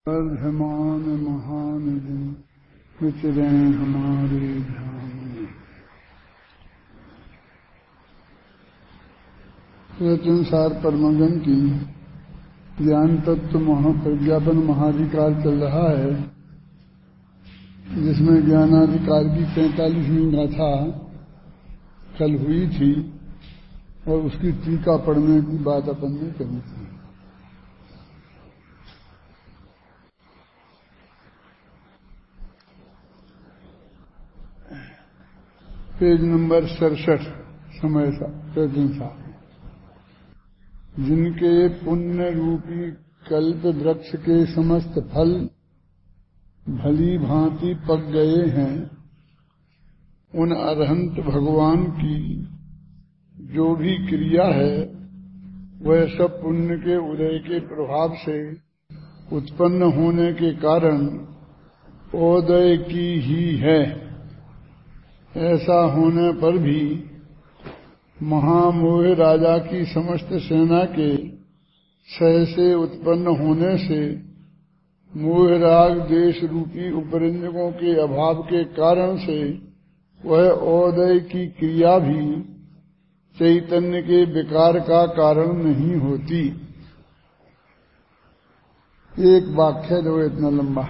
वर्धमान महानदी विचरे हमारे ध्यान में। संसार परमगन की ज्ञान तत्व महाप्रज्ञापन महाधिकार चल रहा है, जिसमें ज्ञानाधिकार की 45वीं गाथा कल हुई थी और उसकी टीका पढ़ने की बात अपन ने कही थी। पेज नंबर 67 समय सा जिनके पुण्य रूपी कल्प वृक्ष के समस्त फल भली भांति पक गए हैं, उन अरहंत भगवान की जो भी क्रिया है वह सब पुण्य के उदय के प्रभाव से उत्पन्न होने के कारण उदय की ही है। ऐसा होने पर भी महामोह राजा की समस्त सेना के क्षय से उत्पन्न होने से मोह राग देश रूपी उपरंजकों के अभाव के कारण से वह उदय की क्रिया भी चैतन्य के विकार का कारण नहीं होती। एक वाक्य दो इतना लंबा।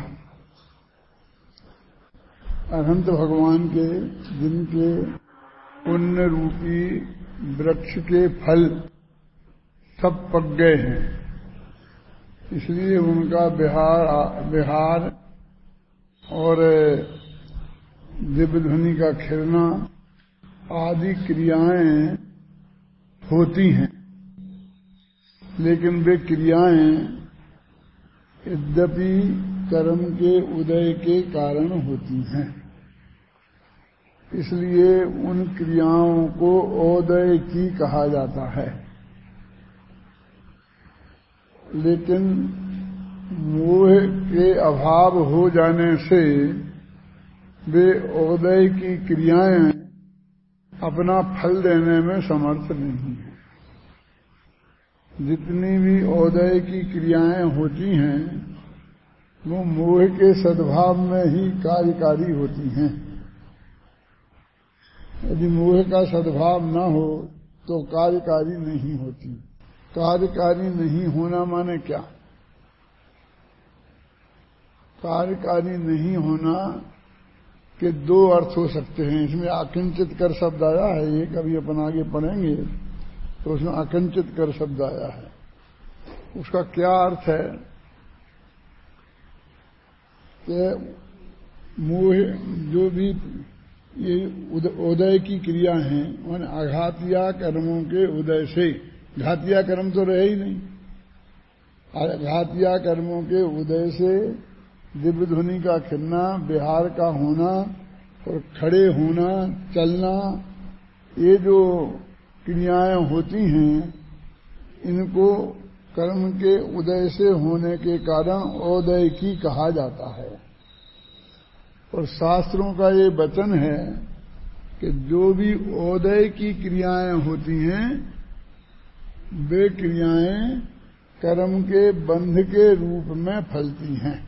अरहंत भगवान के जिनके पुण्य रूपी वृक्ष के फल सब पक गए हैं, इसलिए उनका विहार और दिव्य ध्वनि का खिलना आदि क्रियाएं होती हैं, लेकिन वे क्रियाएं यद्यपि कर्म के उदय के कारण होती हैं, इसलिए उन क्रियाओं को उदय की कहा जाता है। लेकिन मोह के अभाव हो जाने से वे उदय की क्रियाएं अपना फल देने में समर्थ नहीं है। जितनी भी उदय की क्रियाएं होती हैं वो मोह के सद्भाव में ही कार्यकारी होती हैं। यदि मोह का सद्भाव न हो तो कार्यकारी नहीं होती। कार्यकारी नहीं होना माने क्या? कार्यकारी नहीं होना के दो अर्थ हो सकते हैं। इसमें अकिंचित कर शब्द आया है, ये कभी अपन आगे पढ़ेंगे तो उसमें अकिंचित कर शब्द आया है। उसका क्या अर्थ है कि मोह जो भी ये उदय की क्रिया हैं उन आघातिया कर्मों के उदय से, घातिया कर्म तो रहे ही नहीं, आघातिया कर्मों के उदय से दिव्य ध्वनि का खिलना, विहार का होना और खड़े होना, चलना, ये जो क्रियाएं होती हैं इनको कर्म के उदय से होने के कारण उदय की कहा जाता है। और शास्त्रों का ये वचन है कि जो भी उदय की क्रियाएं होती हैं वे क्रियाएं कर्म के बंध के रूप में फलती हैं।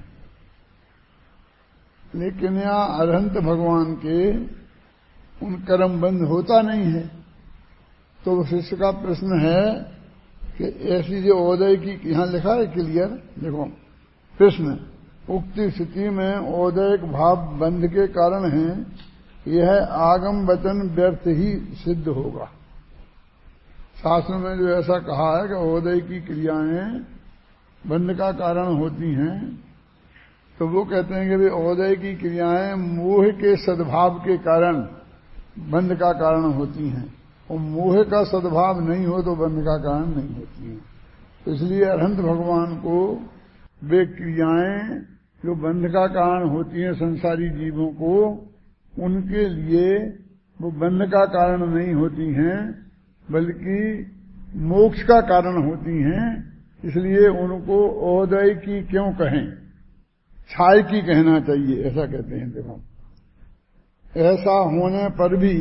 लेकिन यहाँ अरहंत भगवान के उन कर्म बंध होता नहीं है। तो शिष्य का प्रश्न है कि ऐसी जो उदय की, यहां लिखा है क्लियर, देखो प्रश्न, उक्त स्थिति में उदयक भाव बंध के कारण है, यह आगम वचन व्यर्थ ही सिद्ध होगा। शास्त्र में जो ऐसा कहा है कि उदय की क्रियाएं बंध का कारण होती हैं, तो वो कहते हैं कि वे उदय की क्रियाएं मोह के सद्भाव के कारण बंध का कारण होती हैं, और मोह का सद्भाव नहीं हो तो बंध का कारण नहीं होती हैं। तो इसलिए अरहंत भगवान को वे क्रियाएं जो बंध का कारण होती हैं संसारी जीवों को, उनके लिए वो बंध का कारण नहीं होती हैं बल्कि मोक्ष का कारण होती हैं। इसलिए उनको उदय की क्यों कहें, छाय की कहना चाहिए, ऐसा कहते हैं। देखो ऐसा होने पर भी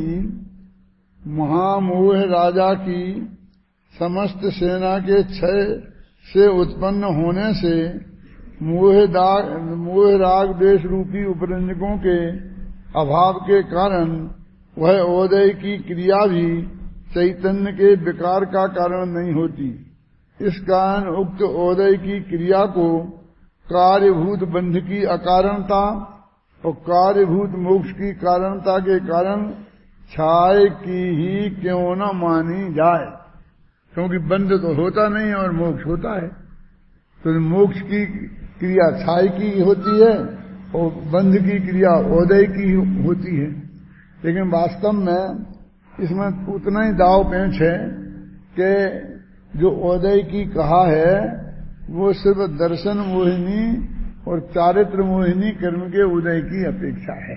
महामोह राजा की समस्त सेना के क्षय से उत्पन्न होने से मोह राग द्वेष रूपी उपरंजकों के अभाव के कारण वह ओदय की क्रिया भी चैतन्य के विकार का कारण नहीं होती। इस कारण उक्त ओदय की क्रिया को कार्यभूत बंध की अकारणता और कार्यभूत मोक्ष की कारणता के कारण छाय की ही क्यों न मानी जाए, क्योंकि बंध तो होता नहीं और मोक्ष होता है। तो मोक्ष की क्रिया छाय की होती है और बंध की क्रिया ओदय की होती है। लेकिन वास्तव में इसमें उतना ही दाव पेंच है कि जो ओदय की कहा है वो सिर्फ दर्शन मोहिनी और चारित्र मोहिनी कर्म के उदय की अपेक्षा है।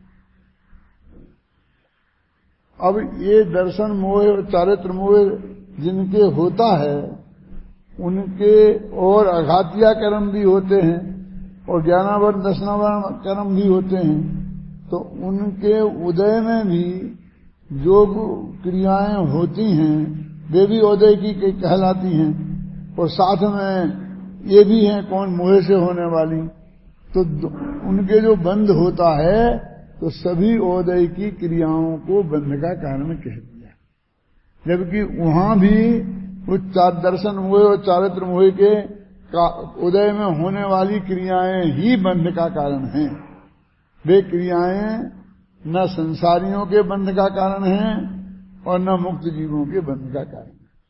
अब ये दर्शन मोह और चारित्र मोह जिनके होता है उनके और अघातिया कर्म भी होते हैं और ज्ञानावरण दर्शनावरण कर्म भी होते हैं। तो उनके उदय में भी जो क्रियाएं होती हैं वे भी उदय की कहलाती हैं और साथ में ये भी हैं कौन मोह से होने वाली। तो उनके जो बंध होता है तो सभी उदय की क्रियाओं को बंध का कारण कह दिया, जबकि वहां भी वो दर्शन मोह और चारित्र मोह के उदय में होने वाली क्रियाएं ही बंध का कारण हैं। वे क्रियाएं न संसारियों के बंध का कारण हैं और न मुक्त जीवों के बंध का कारण।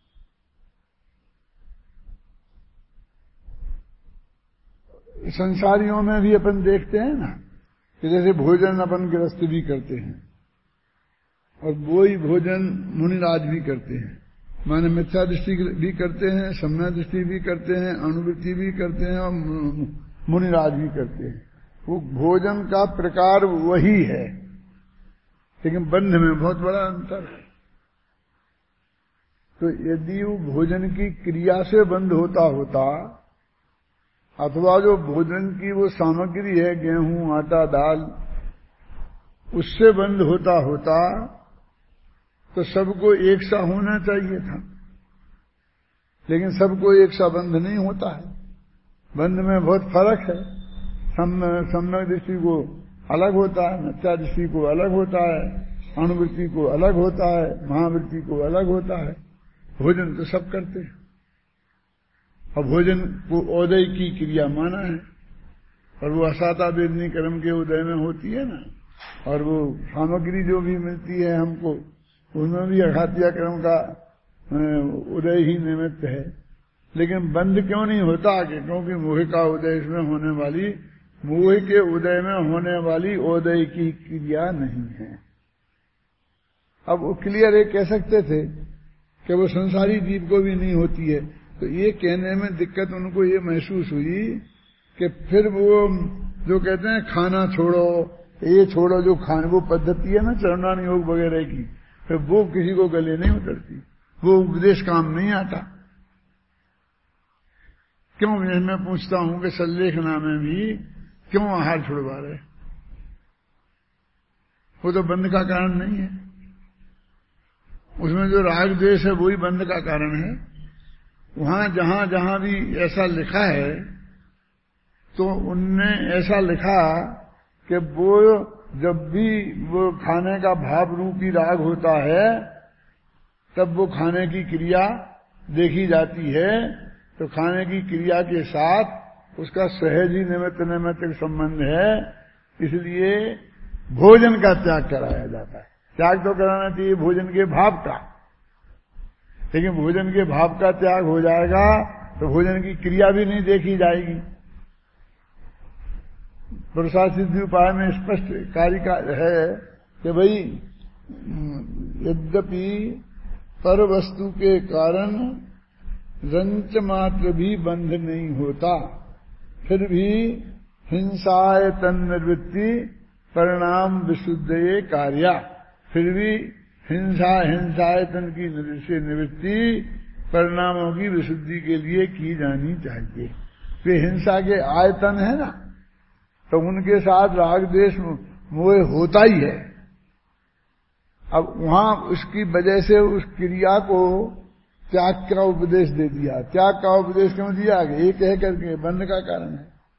संसारियों में भी अपन देखते हैं ना कि जैसे भोजन अपन गृहस्थ भी करते हैं और वो ही भोजन मुनिराज भी करते हैं, माने मिथ्या दृष्टि भी करते हैं, सम्यक दृष्टि भी करते हैं, अनुवृत्ति भी करते हैं और मुनिराज भी करते हैं। वो भोजन का प्रकार वही है लेकिन बंध में बहुत बड़ा अंतर है। तो यदि वो भोजन की क्रिया से बंध होता अथवा जो भोजन की वो सामग्री है गेहूं आटा दाल उससे बंध होता तो सबको एक सा होना चाहिए था, लेकिन सबको एक सा बंध नहीं होता है। बंध में बहुत फर्क है। सम्यक दृष्टि को अलग होता है, मिथ्या दृष्टि को अलग होता है, अणुवृत्ति को अलग होता है, महावृत्ति को अलग होता है। भोजन तो सब करते हैं और भोजन को उदय की क्रिया माना है और वो असाता वेदनी कर्म के उदय में होती है ना। और वो सामग्री जो भी मिलती है हमको उसमें भी अघातिया कर्म का उदय ही निमित्त है। लेकिन बंध क्यों नहीं होता आगे, क्योंकि मोह का उदय इसमें होने वाली, मोह के उदय में होने वाली उदय की क्रिया नहीं है। अब वो क्लियर ये कह सकते थे कि वो संसारी जीव को भी नहीं होती है, तो ये कहने में दिक्कत उनको ये महसूस हुई कि फिर वो जो कहते हैं खाना छोड़ो ये छोड़ो, जो खाने वो पद्धति है ना चरणान योग वगैरह की, फिर वो किसी को गले नहीं उतरती, वो उपदेश काम नहीं आता। क्यों मैं पूछता हूं कि सल्लेखना में भी क्यों आहार छुड़वा रहे, वो तो बंध का कारण नहीं है। उसमें जो राग द्वेष है वही बंध का कारण है। वहां जहां जहां भी ऐसा लिखा है तो उनने ऐसा लिखा कि वो जब भी वो खाने का भाव रूपी राग होता है तब वो खाने की क्रिया देखी जाती है, तो खाने की क्रिया के साथ उसका सहज ही निमित्त संबंध है, इसलिए भोजन का त्याग कराया जाता है। त्याग तो कराना चाहिए भोजन के भाव का, लेकिन भोजन के भाव का त्याग हो जाएगा तो भोजन की क्रिया भी नहीं देखी जाएगी। पुरुषार्थ सिद्धि उपाय में स्पष्ट कारिका है कि भाई यद्यपि पर वस्तु के कारण रंच मात्र भी बंध नहीं होता, फिर भी हिंसाय तन्निवृत्ति परिणाम विशुद्धये कार्या, फिर भी हिंसायतन की निवृत्ति परिणामों की विशुद्धि के लिए की जानी चाहिए। वे हिंसा के आयतन है ना, तो उनके साथ राग द्वेष मोह होता ही है। अब वहां उसकी वजह से उस क्रिया को त्याग का उपदेश दे दिया। त्याग का उपदेश क्यों दिया? ये कह करके बंध का कारण है।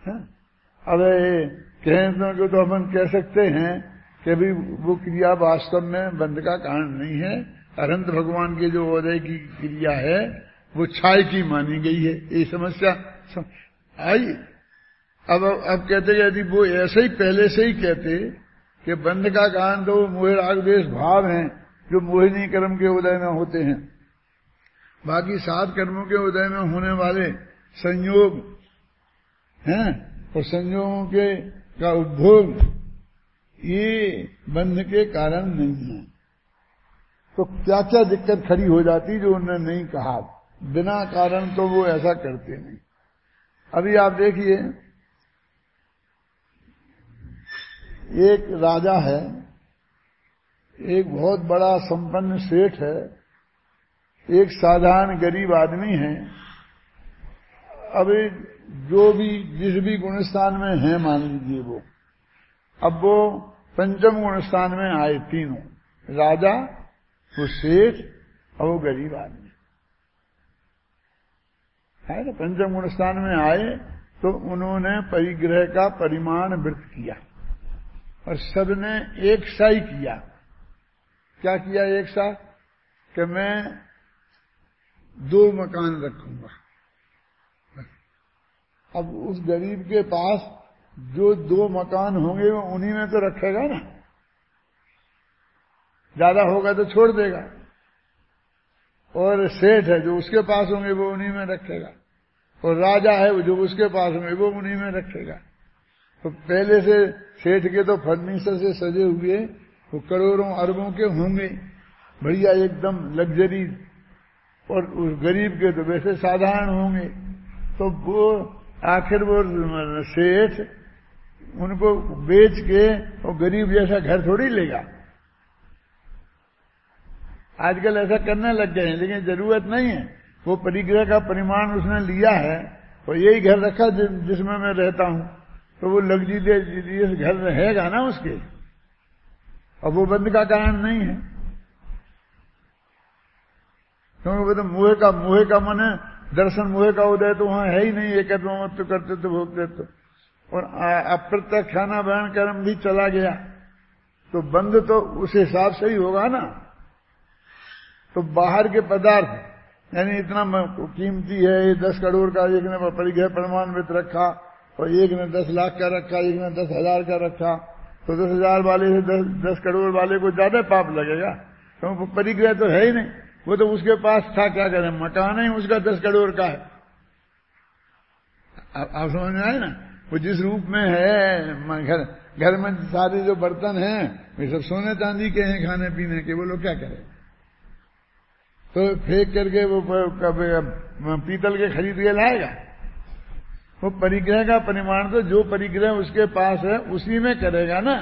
अरे कहने तो हम कह सकते हैं कि भी वो क्रिया वास्तव में बंध का कारण नहीं है। अनंत भगवान के जो उदय की क्रिया है वो छाय की मानी गई है। ये समस्या आई। अब कहते हैं यदि वो ऐसे ही पहले से ही कहते कि बंध का कारण तो मोह राग द्वेष भाव हैं जो मोहिनी कर्म के उदय में होते हैं, बाकी 7 कर्मों के उदय में होने वाले संयोग हैं और संयोगों के का उपभोग ये बंध के कारण नहीं है। तो क्या क्या दिक्कत खड़ी हो जाती जो उन्होंने नहीं कहा। बिना कारण तो वो ऐसा करते नहीं। अभी आप देखिए, एक राजा है, एक बहुत बड़ा संपन्न सेठ है, एक साधारण गरीब आदमी है। अभी जो भी जिस भी गुणस्थान में है मान लीजिए वो, अब वो पंचम गुणस्थान में आए तीनों, राजा, वो सेठ और वो गरीब आदमी है ना। पंचम गुणस्थान में आए तो उन्होंने परिग्रह का परिमाण वृत्त किया और सबने एक सा ही किया। क्या किया एक सा? कि मैं 2 मकान रखूंगा। अब उस गरीब के पास जो 2 मकान होंगे वो उन्हीं में तो रखेगा ना, ज्यादा होगा तो छोड़ देगा। और सेठ है जो उसके पास होंगे वो उन्हीं में रखेगा, और राजा है जो उसके पास होंगे वो उन्हीं में रखेगा। तो पहले से सेठ के तो फर्नीचर से सजे हुए वो करोड़ों अरबों के होंगे, बढ़िया एकदम लग्जरी, और उस गरीब के तो वैसे साधारण होंगे। तो वो आखिर वो सेठ उनको बेच के वो गरीब जैसा घर थोड़ी लेगा। आजकल ऐसा करने लग गए हैं, लेकिन जरूरत नहीं है। वो परिग्रह का परिमाण उसने लिया है और यही घर रखा जिसमें मैं रहता हूं, तो वो लग्जरियस घर रहेगा ना उसके, और वो बंध का कारण नहीं है। क्योंकि वो तो मोह का मन है, दर्शन मोह का उदय तो वहां है ही नहीं। एकत्व करते तो भोगते तो, और अप्रत्यक्ष खाना वहन कर्म भी चला गया, तो बंध तो उस हिसाब से ही होगा ना। तो बाहर के पदार्थ यानी इतना कीमती है, ये 10 करोड़ का एक ने परिग्रह प्रमाणित रखा और एक ने 10 लाख का रखा, एक ने 10,000 का रखा, तो 10,000 वाले से 10 करोड़ वाले को ज्यादा पाप लगेगा, क्योंकि परिग्रह तो है ही नहीं। वो तो उसके पास था, क्या करें, मकान ही उसका 10 करोड़ का है। आप समझ में आए ना। वो जिस रूप में है, घर में सारे जो बर्तन हैं वे सब सोने चांदी के हैं, खाने पीने के, वो लोग क्या करें। तो फेंक करके वो पीतल के खरीद के लाएगा। वो परिग्रह का परिमाण तो जो परिग्रह उसके पास है उसी में करेगा ना।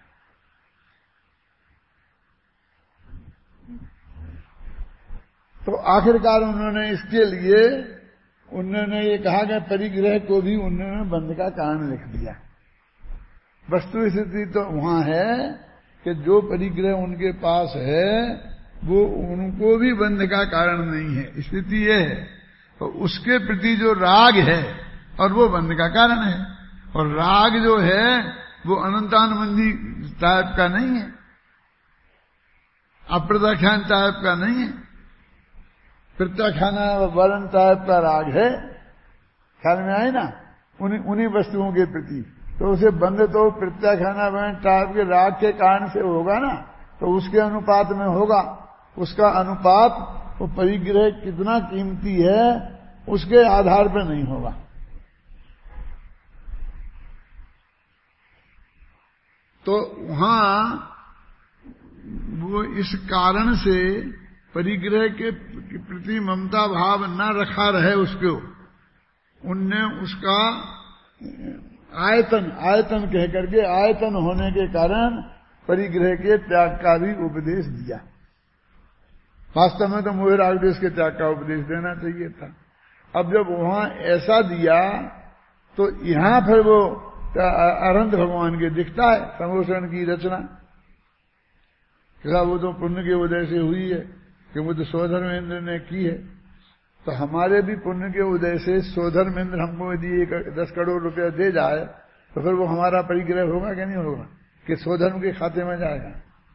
तो आखिरकार उन्होंने इसके लिए उन्होंने ये कहा कि परिग्रह को भी उन्होंने बंध का कारण लिख दिया। वस्तु स्थिति तो वहां है कि जो परिग्रह उनके पास है वो उनको भी बंध का कारण नहीं है। स्थिति ये है, तो उसके प्रति जो राग है और वो बंध का कारण है। और राग जो है वो अनंतानुबंधी टाइप का नहीं है, अप्रत्याख्यान टाइप का नहीं है। प्रत्याख्यान वर्ण टाइप का राग है, ख्याल में आए ना, उन्हीं वस्तुओं के प्रति। तो उसे बंध तो प्रत्याख्यान वर्ण टाइप के राग के कारण से होगा ना, तो उसके अनुपात में होगा। उसका अनुपात वो परिग्रह कितना कीमती है उसके आधार पर नहीं होगा। तो वहां वो इस कारण से परिग्रह के प्रति ममता भाव न रखा रहे उसको, उनने उसका आयतन कह करके आयतन होने के कारण परिग्रह के त्याग का भी उपदेश दिया। वास्तव में तो मोह राग द्वेष के त्याग का उपदेश देना चाहिए था। अब जब वहां ऐसा दिया तो यहां फिर वो अनंत भगवान के दिखता है समोषण की रचना। क्या वो तो पुण्य के उदय से हुई है कि वो तो स्वधर्मेंद्र ने की है। तो हमारे भी पुण्य के उदय से स्वधर्मेंद्र हमको यदि 10 करोड़ रुपया दे जाए तो फिर वो हमारा परिग्रह होगा कि नहीं होगा, कि स्वधर्म के खाते में जाएगा?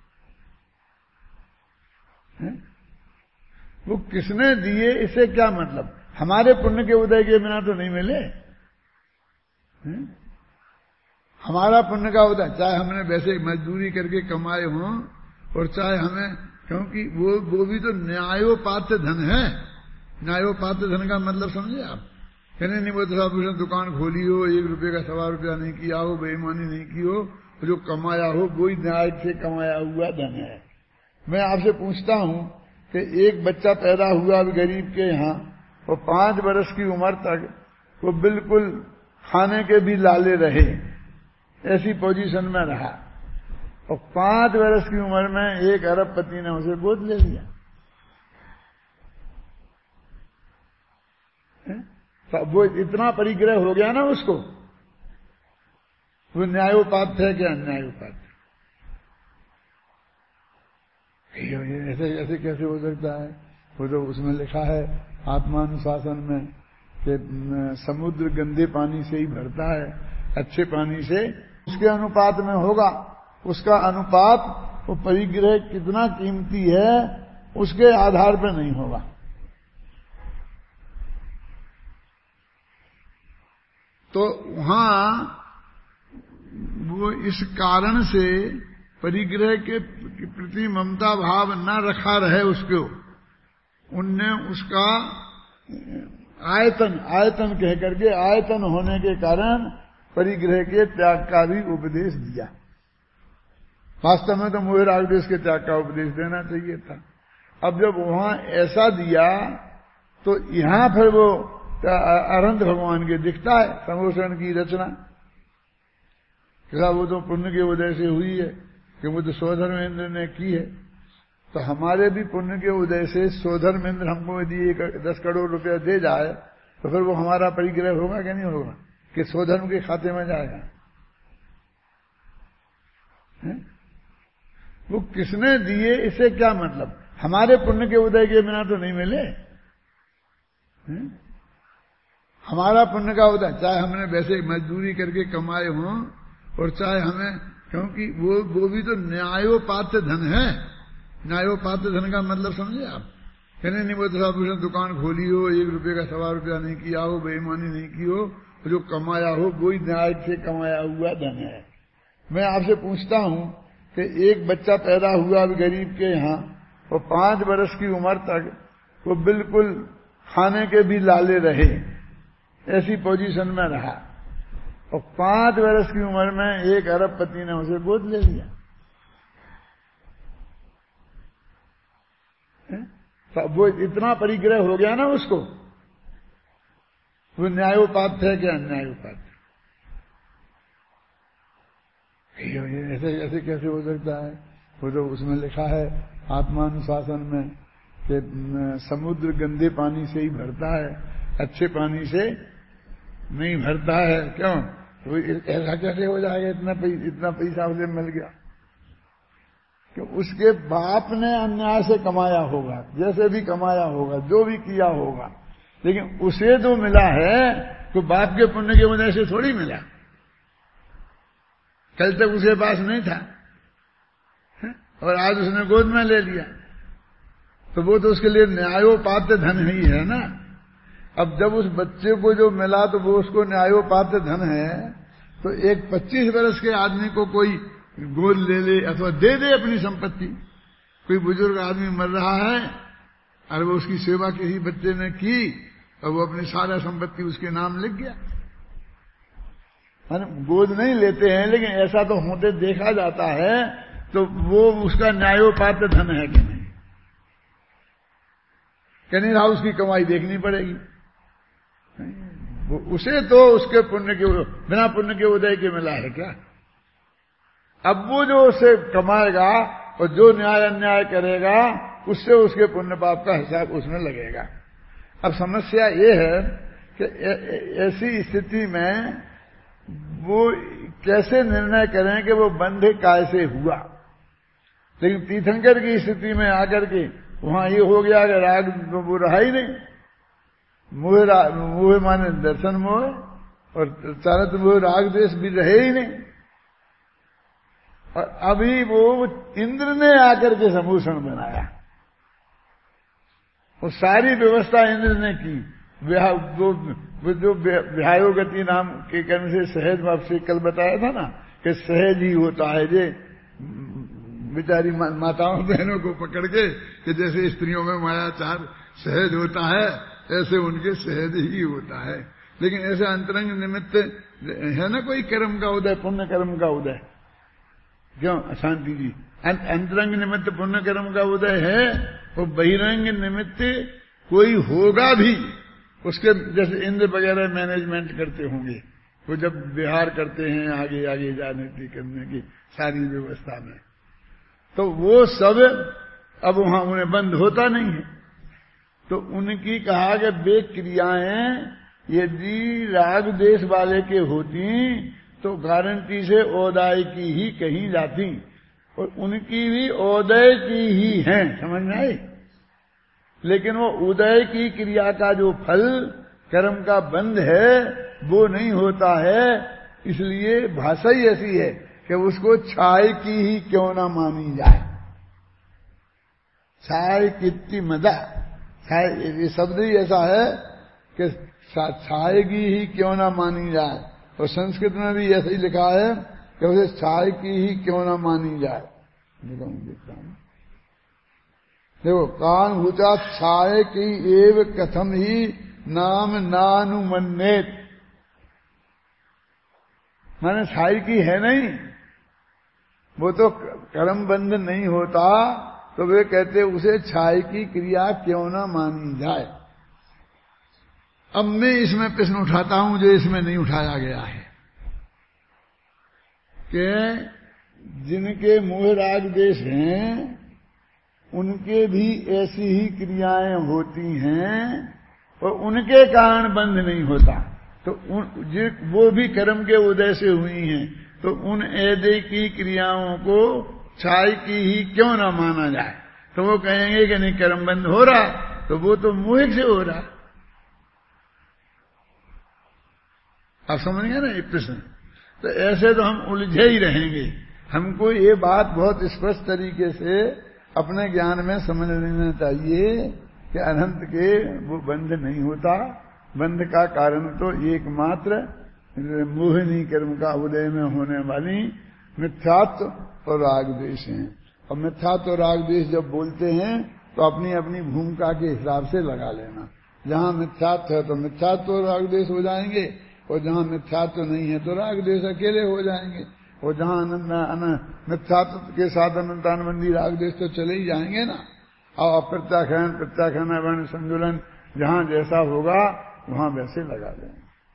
वो किसने दिए, इससे क्या मतलब? हमारे पुण्य के उदय के बिना तो नहीं मिले। हमारा पुण्य का उदय, चाहे हमने वैसे मजदूरी करके कमाए हों और चाहे हमें, क्योंकि वो भी तो न्यायोपात्र धन है। न्यायोपात्र धन का मतलब समझे आप? कहने नहीं, वो तो साहब उसने दुकान खोली हो, 1 रुपये का 1.25 रुपया नहीं किया हो, बेईमानी नहीं की हो, जो कमाया हो वही न्याय से कमाया हुआ धन है। मैं आपसे पूछता हूं कि एक बच्चा पैदा हुआ गरीब के यहाँ और 5 वर्ष की उम्र तक वो बिल्कुल खाने के भी लाले रहे, ऐसी पोजीशन में रहा, और 5 वर्ष की उम्र में एक अरबपति ने उसे गोद ले लिया। तो वो इतना परिग्रह हो गया ना उसको, वो न्यायोपात्र है क्या अन्यायोपात्र? ऐसे ऐसे कैसे हो सकता है? वो तो उसमें लिखा है आत्मानुशासन में कि समुद्र गंदे पानी से ही भरता है, अच्छे पानी से उसके अनुपात में होगा। उसका अनुपात, वो परिग्रह कितना कीमती है उसके आधार पर नहीं होगा। तो वहां वो इस कारण से परिग्रह के प्रति ममता भाव न रखा रहे उसको, उनने उसका आयतन कह करके, आयतन होने के कारण परिग्रह के त्याग का भी उपदेश दिया। वास्तव में तो मोह राग द्वेष के त्याग का उपदेश देना चाहिए था। अब जब वहां ऐसा दिया तो यहां फिर वो अनंत भगवान के दिखता है संभूषण की रचना। वो तो पुण्य के उदय से हुई है कि वो तो स्वधर्मेंद्र ने की है। तो हमारे भी पुण्य के उदय से स्वधर्मेंद्र हमको यदि 10 करोड़ रुपया दे जाए तो फिर वो हमारा परिग्रह होगा कि नहीं होगा, कि स्वधर्म के खाते में जाएगा? वो किसने दिए, इससे क्या मतलब? हमारे पुण्य के उदय के बिना तो नहीं मिले। हमारा पुण्य का उदय, चाहे हमने वैसे मजदूरी करके कमाए हों और चाहे हमें, क्योंकि वो भी तो न्यायोपात्र धन है। न्यायोपात्र धन का मतलब समझे आप? कहने नहीं, वो तो साहब उसने दुकान खोली हो, 1 रुपये का 1.25 रुपया नहीं किया हो, बेईमानी नहीं की हो, जो कमाया हो वही न्याय से कमाया हुआ धन है। मैं आपसे पूछता हूं कि एक बच्चा पैदा हुआ गरीब के यहाँ और 5 वर्ष की उम्र तक वो बिल्कुल खाने के भी लाले रहे, ऐसी पोजीशन में रहा, और 5 वर्ष की उम्र में एक अरबपति ने उसे गोद ले लिया। तो वो इतना परिग्रह हो गया ना उसको, वो न्यायोपात्र है क्या अन्यायोपात्र? ऐसे ऐसे कैसे हो सकता है? वो तो उसमें लिखा है आत्मानुशासन में कि समुद्र गंदे पानी से ही भरता है, अच्छे पानी से नहीं भरता है। क्यों? तो ऐसा कैसे हो जाएगा? इतना पैसा उसे मिल गया कि उसके बाप ने अन्याय से कमाया होगा, जैसे भी कमाया होगा, जो भी किया होगा, लेकिन उसे जो मिला है तो बाप के पुण्य की वजह से थोड़ी मिला। कल तक उसके पास नहीं था और आज उसने गोद में ले लिया, तो वो तो उसके लिए न्यायोपात्र धन ही है ना। अब जब उस बच्चे को जो मिला तो वो उसको न्यायोपात्र धन है, तो एक 25 वर्ष के आदमी को कोई गोद ले ले अथवा दे दे अपनी संपत्ति। कोई बुजुर्ग आदमी मर रहा है और वो उसकी सेवा किसी बच्चे ने की और वो अपनी सारा संपत्ति उसके नाम लिख गया। गोद नहीं लेते हैं, लेकिन ऐसा तो होते देखा जाता है, तो वो उसका न्यायोपात्र धन है कि नहीं? कहने रहा उसकी कमाई देखनी पड़ेगी। वो उसे तो उसके पुण्य के बिना पुण्य के उदय के मिला है क्या? अब वो जो उसे कमाएगा और जो न्याय अन्याय करेगा उससे उसके पुण्य पाप का हिसाब उसमें लगेगा। अब समस्या ये है कि ऐसी स्थिति में वो कैसे निर्णय करें कि वो बंध कैसे हुआ। लेकिन तीर्थंकर की स्थिति में आकर के वहां ये हो गया कि राग वो रहा ही नहीं, मोह माने दर्शन मोह, और चारत मोह राग देश भी रहे ही नहीं। और अभी वो इंद्र ने आकर के समूषण बनाया, वो सारी व्यवस्था इंद्र ने की। जो विहायो गति नाम के कर्म से सहज, आपसे कल बताया था ना कि सहज ही होता है। जे बेचारी माताओं बहनों को पकड़ के कि जैसे स्त्रियों में मायाचार सहज होता है, ऐसे उनके सहज ही होता है। लेकिन ऐसे अंतरंग निमित्त है ना कोई कर्म का उदय, पुण्य कर्म का उदय, क्यों शांति जी? अंतरंग निमित्त पुण्य कर्म का उदय है, और बहिरंग निमित्त कोई होगा भी, उसके जैसे इंद्र वगैरह मैनेजमेंट करते होंगे, वो जब विहार करते हैं आगे आगे जाने की करने की सारी व्यवस्था में, तो वो सब अब वहां उन्हें बंद होता नहीं है। तो उनकी कहा कि वे क्रियाएं यदि राग देश वाले के होती तो गारंटी से ओदय की ही कहीं जाती, और उनकी भी ओदय की ही है, समझ में आई? लेकिन वो उदय की क्रिया का जो फल कर्म का बंध है वो नहीं होता है। इसलिए भाषा ही ऐसी है कि उसको छाय की ही क्यों ना मानी जाए। छाय कितनी मदा, छाय ये शब्द ही ऐसा है कि छाएगी ही क्यों ना मानी जाए। और संस्कृत में भी ऐसा ही लिखा है कि उसे छाय की ही क्यों ना मानी जाए। देखो कान हुचा छाय की एव कथम ही नाम नानुमन्नेत, माने छाय की है नहीं, वो तो कर्म बंध नहीं होता, तो वे कहते उसे छाय की क्रिया क्यों ना मानी जाए। अब मैं इसमें प्रश्न उठाता हूं जो इसमें नहीं उठाया गया है कि जिनके मोह राग देश हैं उनके भी ऐसी ही क्रियाएं होती हैं और उनके कारण बंध नहीं होता, तो वो भी कर्म के उदय से हुई हैं, तो उन ऐदे की क्रियाओं को छाय की ही क्यों ना माना जाए। तो वो कहेंगे कि नहीं कर्म बंद हो रहा, तो वो तो मोह से हो रहा। आप समझ गए ना ये प्रश्न? तो ऐसे तो हम उलझे ही रहेंगे। हमको ये बात बहुत स्पष्ट तरीके से अपने ज्ञान में समझ लेना चाहिए कि अनंत के वो बंध नहीं होता। बंध का कारण तो एकमात्र मोहिनी कर्म का उदय में होने वाली मिथ्यात्व और राग द्वेष है। और मिथ्यात्व और राग द्वेष जब बोलते हैं तो अपनी अपनी भूमिका के हिसाब से लगा लेना। जहां मिथ्यात्व है तो मिथ्यात्व और राग द्वेष हो जाएंगे, और जहां मिथ्यात्व नहीं है तो राग द्वेष अकेले हो जाएंगे। और जहां मिथ्यात्व के साथ अनंतानुबंधी राग द्वेष तो चले ही जाएंगे ना। और प्रत्याख्यान प्रत्याख्यान वर्ण संतुलन जहां जैसा होगा वहां वैसे लगा देंगे।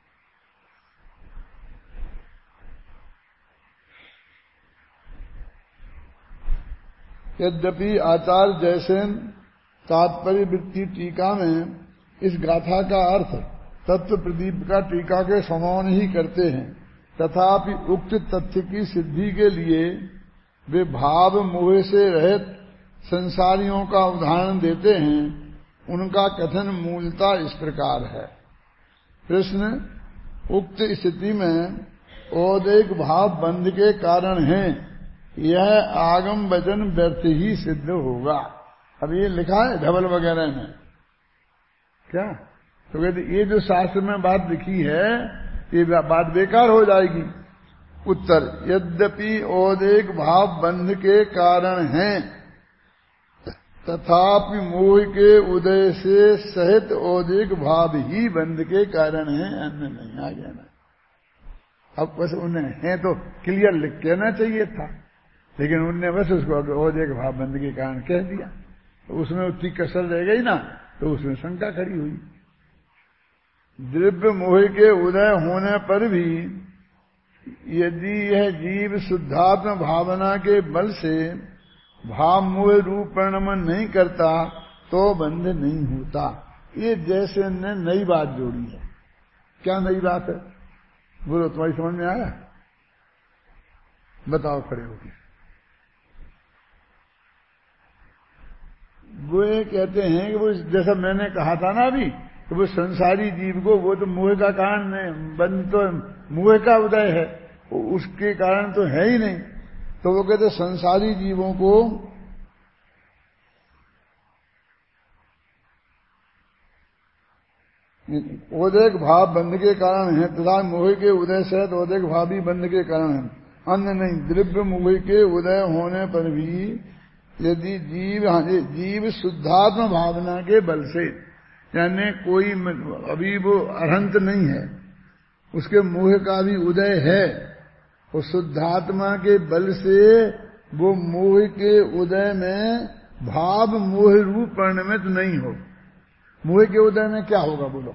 यद्यपि आचार्य जयसेन तात्पर्य वृत्ति टीका में इस गाथा का अर्थ तत्व प्रदीप का टीका के समान ही करते हैं, तथापि उक्त तथ्य की सिद्धि के लिए वे भाव मोह से रहित संसारियों का उदाहरण देते हैं। उनका कथन मूलता इस प्रकार है। प्रश्न, उक्त स्थिति में औदैक भाव बंध के कारण है, यह आगम वचन व्यर्थ ही सिद्ध होगा। अब ये लिखा है धवल वगैरह में क्या, तो कहते ये जो शास्त्र में बात लिखी है ये बात बेकार हो जाएगी। उत्तर, यद्यपि औदैक भाव बंध के कारण है, तथापि मोह के उदय से सहित औदैक भाव ही बंध के कारण है, अन्य नहीं। आ गया ना। अब बस उन्हें है तो क्लियर लिख कहना चाहिए था, लेकिन उनने बस उसको औदैक भाव बंध के कारण कह दिया, तो उसमें उतनी कसर रह गई ना, तो उसमें शंका खड़ी हुई। द्रव्य मोह के उदय होने पर भी यदि यह जीव शुद्धात्म भावना के बल से भाव मोह रूप परिणमन नहीं करता तो बंध नहीं होता। ये जैसे ने नई बात जोड़ी है। क्या नई बात है बोलो, तुम्हारी समझ में आया? बताओ खड़े होकर। वो ये कहते हैं कि वो जैसा मैंने कहा था ना अभी तो वो संसारी जीव को, वो तो मोह का कारण नहीं, बंध तो मोह का उदय है, उसके कारण तो है ही नहीं। तो वो कहते संसारी जीवों को ओदैक भाव बंध के कारण है, तथा मोह के उदय से ओदैक भाव भी बंध के कारण है, अन्य नहीं। द्रव्य मोह के उदय होने पर भी यदि जीव शुद्धात्म भावना के बल से, यानी कोई अभी वो अरहंत नहीं है, उसके मोह का भी उदय है, और शुद्धात्मा के बल से वो मोह के उदय में भाव मोह रूप परिणमित नहीं हो। मोह के उदय में क्या होगा बोलो?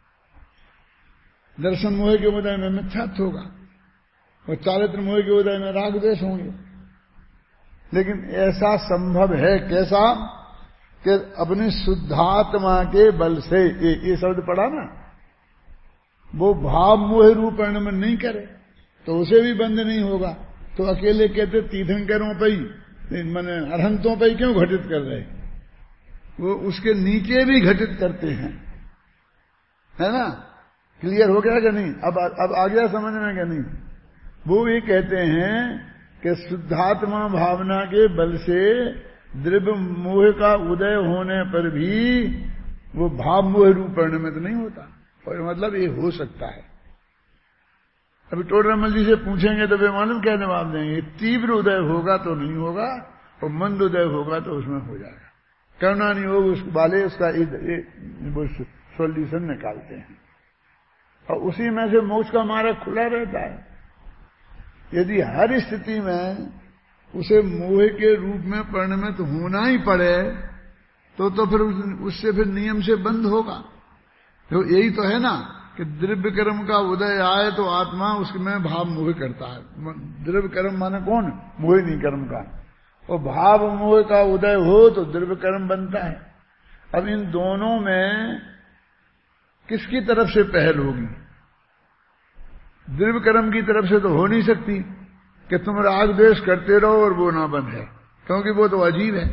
दर्शन मोह के उदय में मिथ्यात्व होगा, और चारित्र मोह के उदय में राग द्वेष होंगे। लेकिन ऐसा संभव है कैसा? कि अपनी शुद्धात्मा के बल से, ये शब्द पढ़ा ना, वो भाव मोह रूप परिणमन नहीं करे तो उसे भी बंध नहीं होगा। तो अकेले कहते तीर्थंकरों पर ही, माने अरहंतों पर ही क्यों घटित कर रहे? वो उसके नीचे भी घटित करते हैं, है ना? क्लियर हो गया कि नहीं? अब आ गया समझ में कि नहीं? वो भी कहते हैं कि शुद्धात्मा भावना के बल से द्रव्य मोह का उदय होने पर भी वो भाव मोह रूप परिणमित नहीं होता। और मतलब ये हो सकता है। अभी टोडरमल जी से पूछेंगे तो वे मालूम क्या जवाब देंगे? तीव्र उदय होगा तो नहीं होगा, और मंद उदय होगा तो उसमें हो जाएगा। करुणा नहीं होगा उस वाले, उसका वो सोल्यूशन निकालते हैं, और उसी में से मोक्ष का मार्ग खुला रहता है। यदि हर स्थिति में उसे मोह के रूप में परिणमित होना ही पड़े तो फिर उससे फिर नियम से बंद होगा। तो यही तो है ना कि द्रव्य कर्म का उदय आए तो आत्मा उसमें भाव मोह करता है। द्रव्य कर्म माने कौन? मोहिनी कर्म का। और भाव मोह का उदय हो तो द्रव्य कर्म बनता है। अब इन दोनों में किसकी तरफ से पहल होगी? द्रव्य कर्म की तरफ से तो हो नहीं सकती कि तुम राग द्वेष करते रहो और वो ना बंधे, क्योंकि वो तो अजीब है,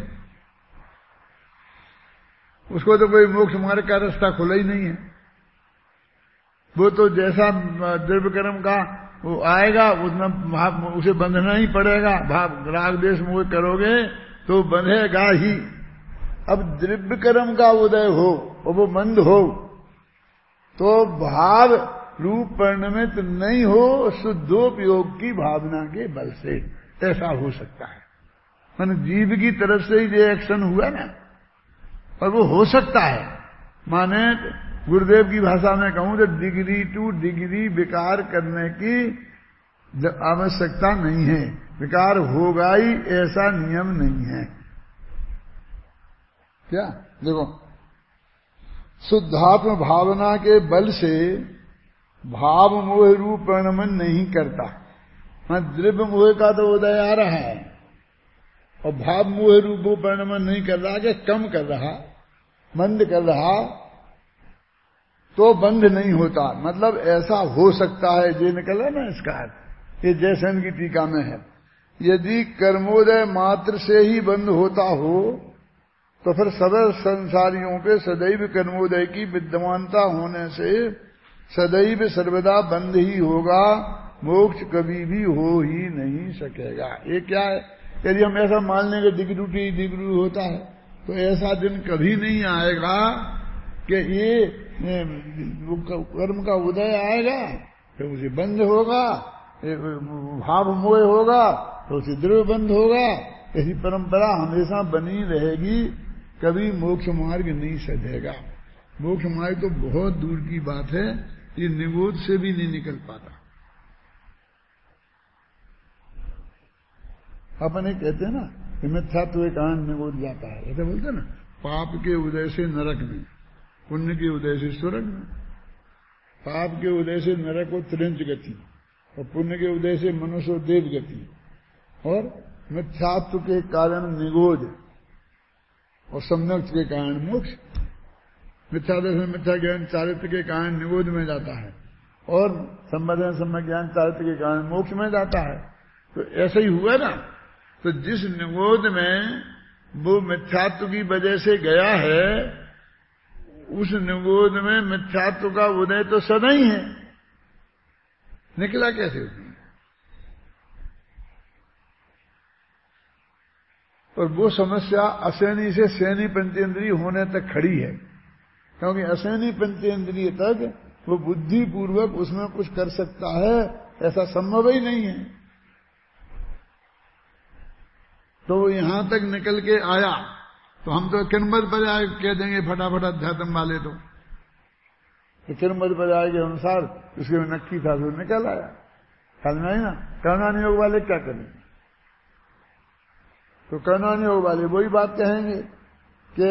उसको तो कोई मोक्ष मार्ग का रास्ता खुला ही नहीं है। वो तो जैसा द्रव्य कर्म का वो आएगा उसमें उसे बंधना ही पड़ेगा। भाव राग द्वेष मोह करोगे तो बंधेगा ही। अब द्रव्य कर्म का उदय हो और वो मंद हो तो भाव रूप परिणमित नहीं हो, शुद्धोपयोग की भावना के बल से ऐसा हो सकता है। माने जीव की तरफ से ही ये एक्शन हुआ ना, और वो हो सकता है। माने गुरुदेव की भाषा में कहूं तो डिग्री टू डिग्री विकार करने की आवश्यकता नहीं है। विकार होगा ही ऐसा नियम नहीं है। क्या देखो, शुद्धात्म भावना के बल से भाव मोह रूप परिणमन नहीं करता। द्रव्य मोह का तो उदय आ रहा है और भाव मोह रूप परिणमन नहीं कर रहा, कि कम कर रहा, मंद कर रहा, तो बंध नहीं होता। मतलब ऐसा हो सकता है, ये निकला ना इसका, ये जैसन की टीका में है। यदि कर्मोदय मात्र से ही बंध होता हो तो फिर सदा संसारियों के सदैव कर्मोदय की विद्यमानता होने से सदैव सर्वदा बंध ही होगा, मोक्ष कभी भी हो ही नहीं सकेगा। ये क्या है? यदि हम ऐसा मान लेंगे डिग्रू होता है तो ऐसा दिन कभी नहीं आएगा कि ये कर्म का उदय आएगा फिर उसे बंध होगा, भाव मोह होगा तो उसे द्रव्य बंध होगा। ऐसी परंपरा हमेशा बनी रहेगी, कभी मोक्ष मार्ग नहीं सधेगा। मोक्ष मार्ग तो बहुत दूर की बात है, ये निगोद से भी नहीं निकल पाता। अपन ये कहते हैं ना कि मिथ्यात्व के कारण निगोद जाता है, ऐसे बोलते हैं ना। पाप के उदय से नरक में, पुण्य के उदय से स्वर्ग में। पाप के उदय से नरक और त्रिंच गति, और पुण्य के उदय से मनुष्य और देव गति, और मिथ्यात्व के कारण निगोद और सम्यक के कारण मोक्ष। मिथ्यादर्शन मिथ्या ज्ञान चारित्र के कारण निगोद में जाता है, और संबंधन सम्यक ज्ञान चारित्र के कारण मोक्ष में जाता है। तो ऐसा ही हुआ ना। तो जिस निगोद में वो मिथ्यात्व की वजह से गया है उस निगोद में मिथ्यात्व का उदय तो सदा ही है, निकला कैसे उसमें? और वो समस्या असैनी से सैनी पंचेंद्रिय होने तक खड़ी है, क्योंकि असैनी पंचेंद्रिय तक वो बुद्धि पूर्वक उसमें कुछ कर सकता है ऐसा संभव ही नहीं है। तो वो यहां तक निकल के आया तो हम तो किरमत पर्याय कह देंगे फटाफट अध्यात्म वाले तो किरमत पर्याय के अनुसार उसके में नक्की था तो निकल आया। समझ आई ना? कर्णान योग वाले क्या करेंगे? तो कर्णान योग वाले वही बात कहेंगे कि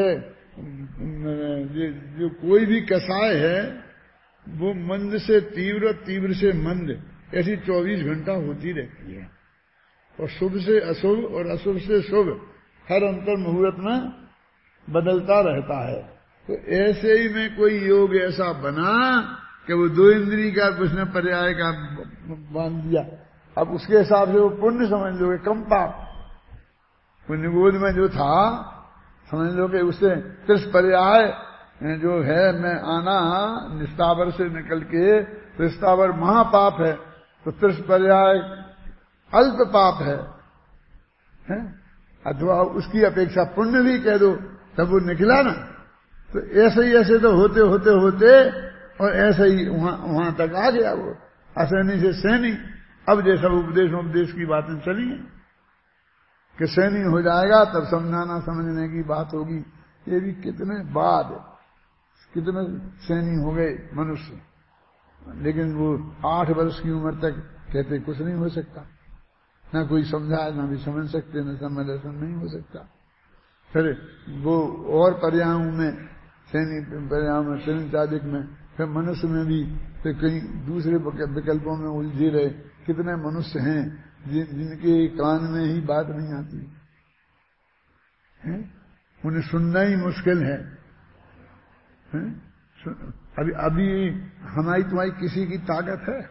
जो कोई भी कसाय है वो मंद से तीव्र, तीव्र से मंद, ऐसी 24 घंटा होती रहती है, और शुभ से अशुभ और अशुभ से शुभ हर अंतर मुहूर्त में बदलता रहता है। तो ऐसे ही में कोई योग ऐसा बना कि वो 2 इंद्री का उसने पर्याय का बांध दिया। अब उसके हिसाब से वो पुण्य समझ लोगे, कम पाप। वो निगोद में जो था समझ लो कि उससे 30 पर्याय जो है मैं आना निस्तावर से निकल के, तो निस्तावर महापाप है, तो 30 पर्याय अल्प पाप है? अथवा उसकी अपेक्षा पुण्य भी कह दो तब वो निकला ना। तो ऐसे तो होते होते होते और ऐसे ही वहां तक आ गया वो, असैनी से सैनी। अब जैसा उपदेश की बातें चली हैं कि सैनी हो जाएगा तब समझाना समझने की बात होगी। ये भी कितने बाद कितने सैनी हो गए मनुष्य, लेकिन वो 8 वर्ष की उम्र तक कहते कुछ नहीं हो सकता, ना कोई समझाए ना भी समझ सकते, न समझन नहीं हो सकता। फिर वो और पर्यायों में सैनी पर्यायों में सैनी चादिक में, फिर मनुष्य में भी फिर कई दूसरे विकल्पों में उलझे रहे। कितने मनुष्य हैं जिनके कान में ही बात नहीं आती है? उन्हें सुनना ही मुश्किल है। अभी हमारी तुम्हारी किसी की ताकत है?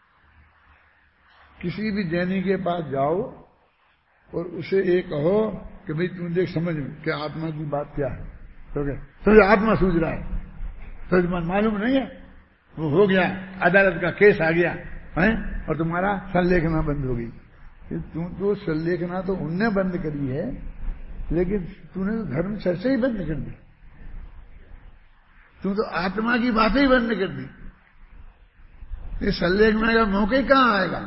किसी भी जैनी के पास जाओ और उसे ये कहो कि भाई तुम देख समझ में कि आत्मा की बात क्या है, तो क्या तुझे आत्मा सूझ रहा है, तुझे मालूम नहीं है, वो हो गया अदालत का केस आ गया है और तुम्हारा संलेखना बंद हो गई। तुम तो संलेखना तो उनने बंद करी है, लेकिन तूने तो धर्म चर्चा ही बंद कर दी, तू तो आत्मा की बातें ही बंद कर दी। ये संलेखना का मौका ही कहां आएगा?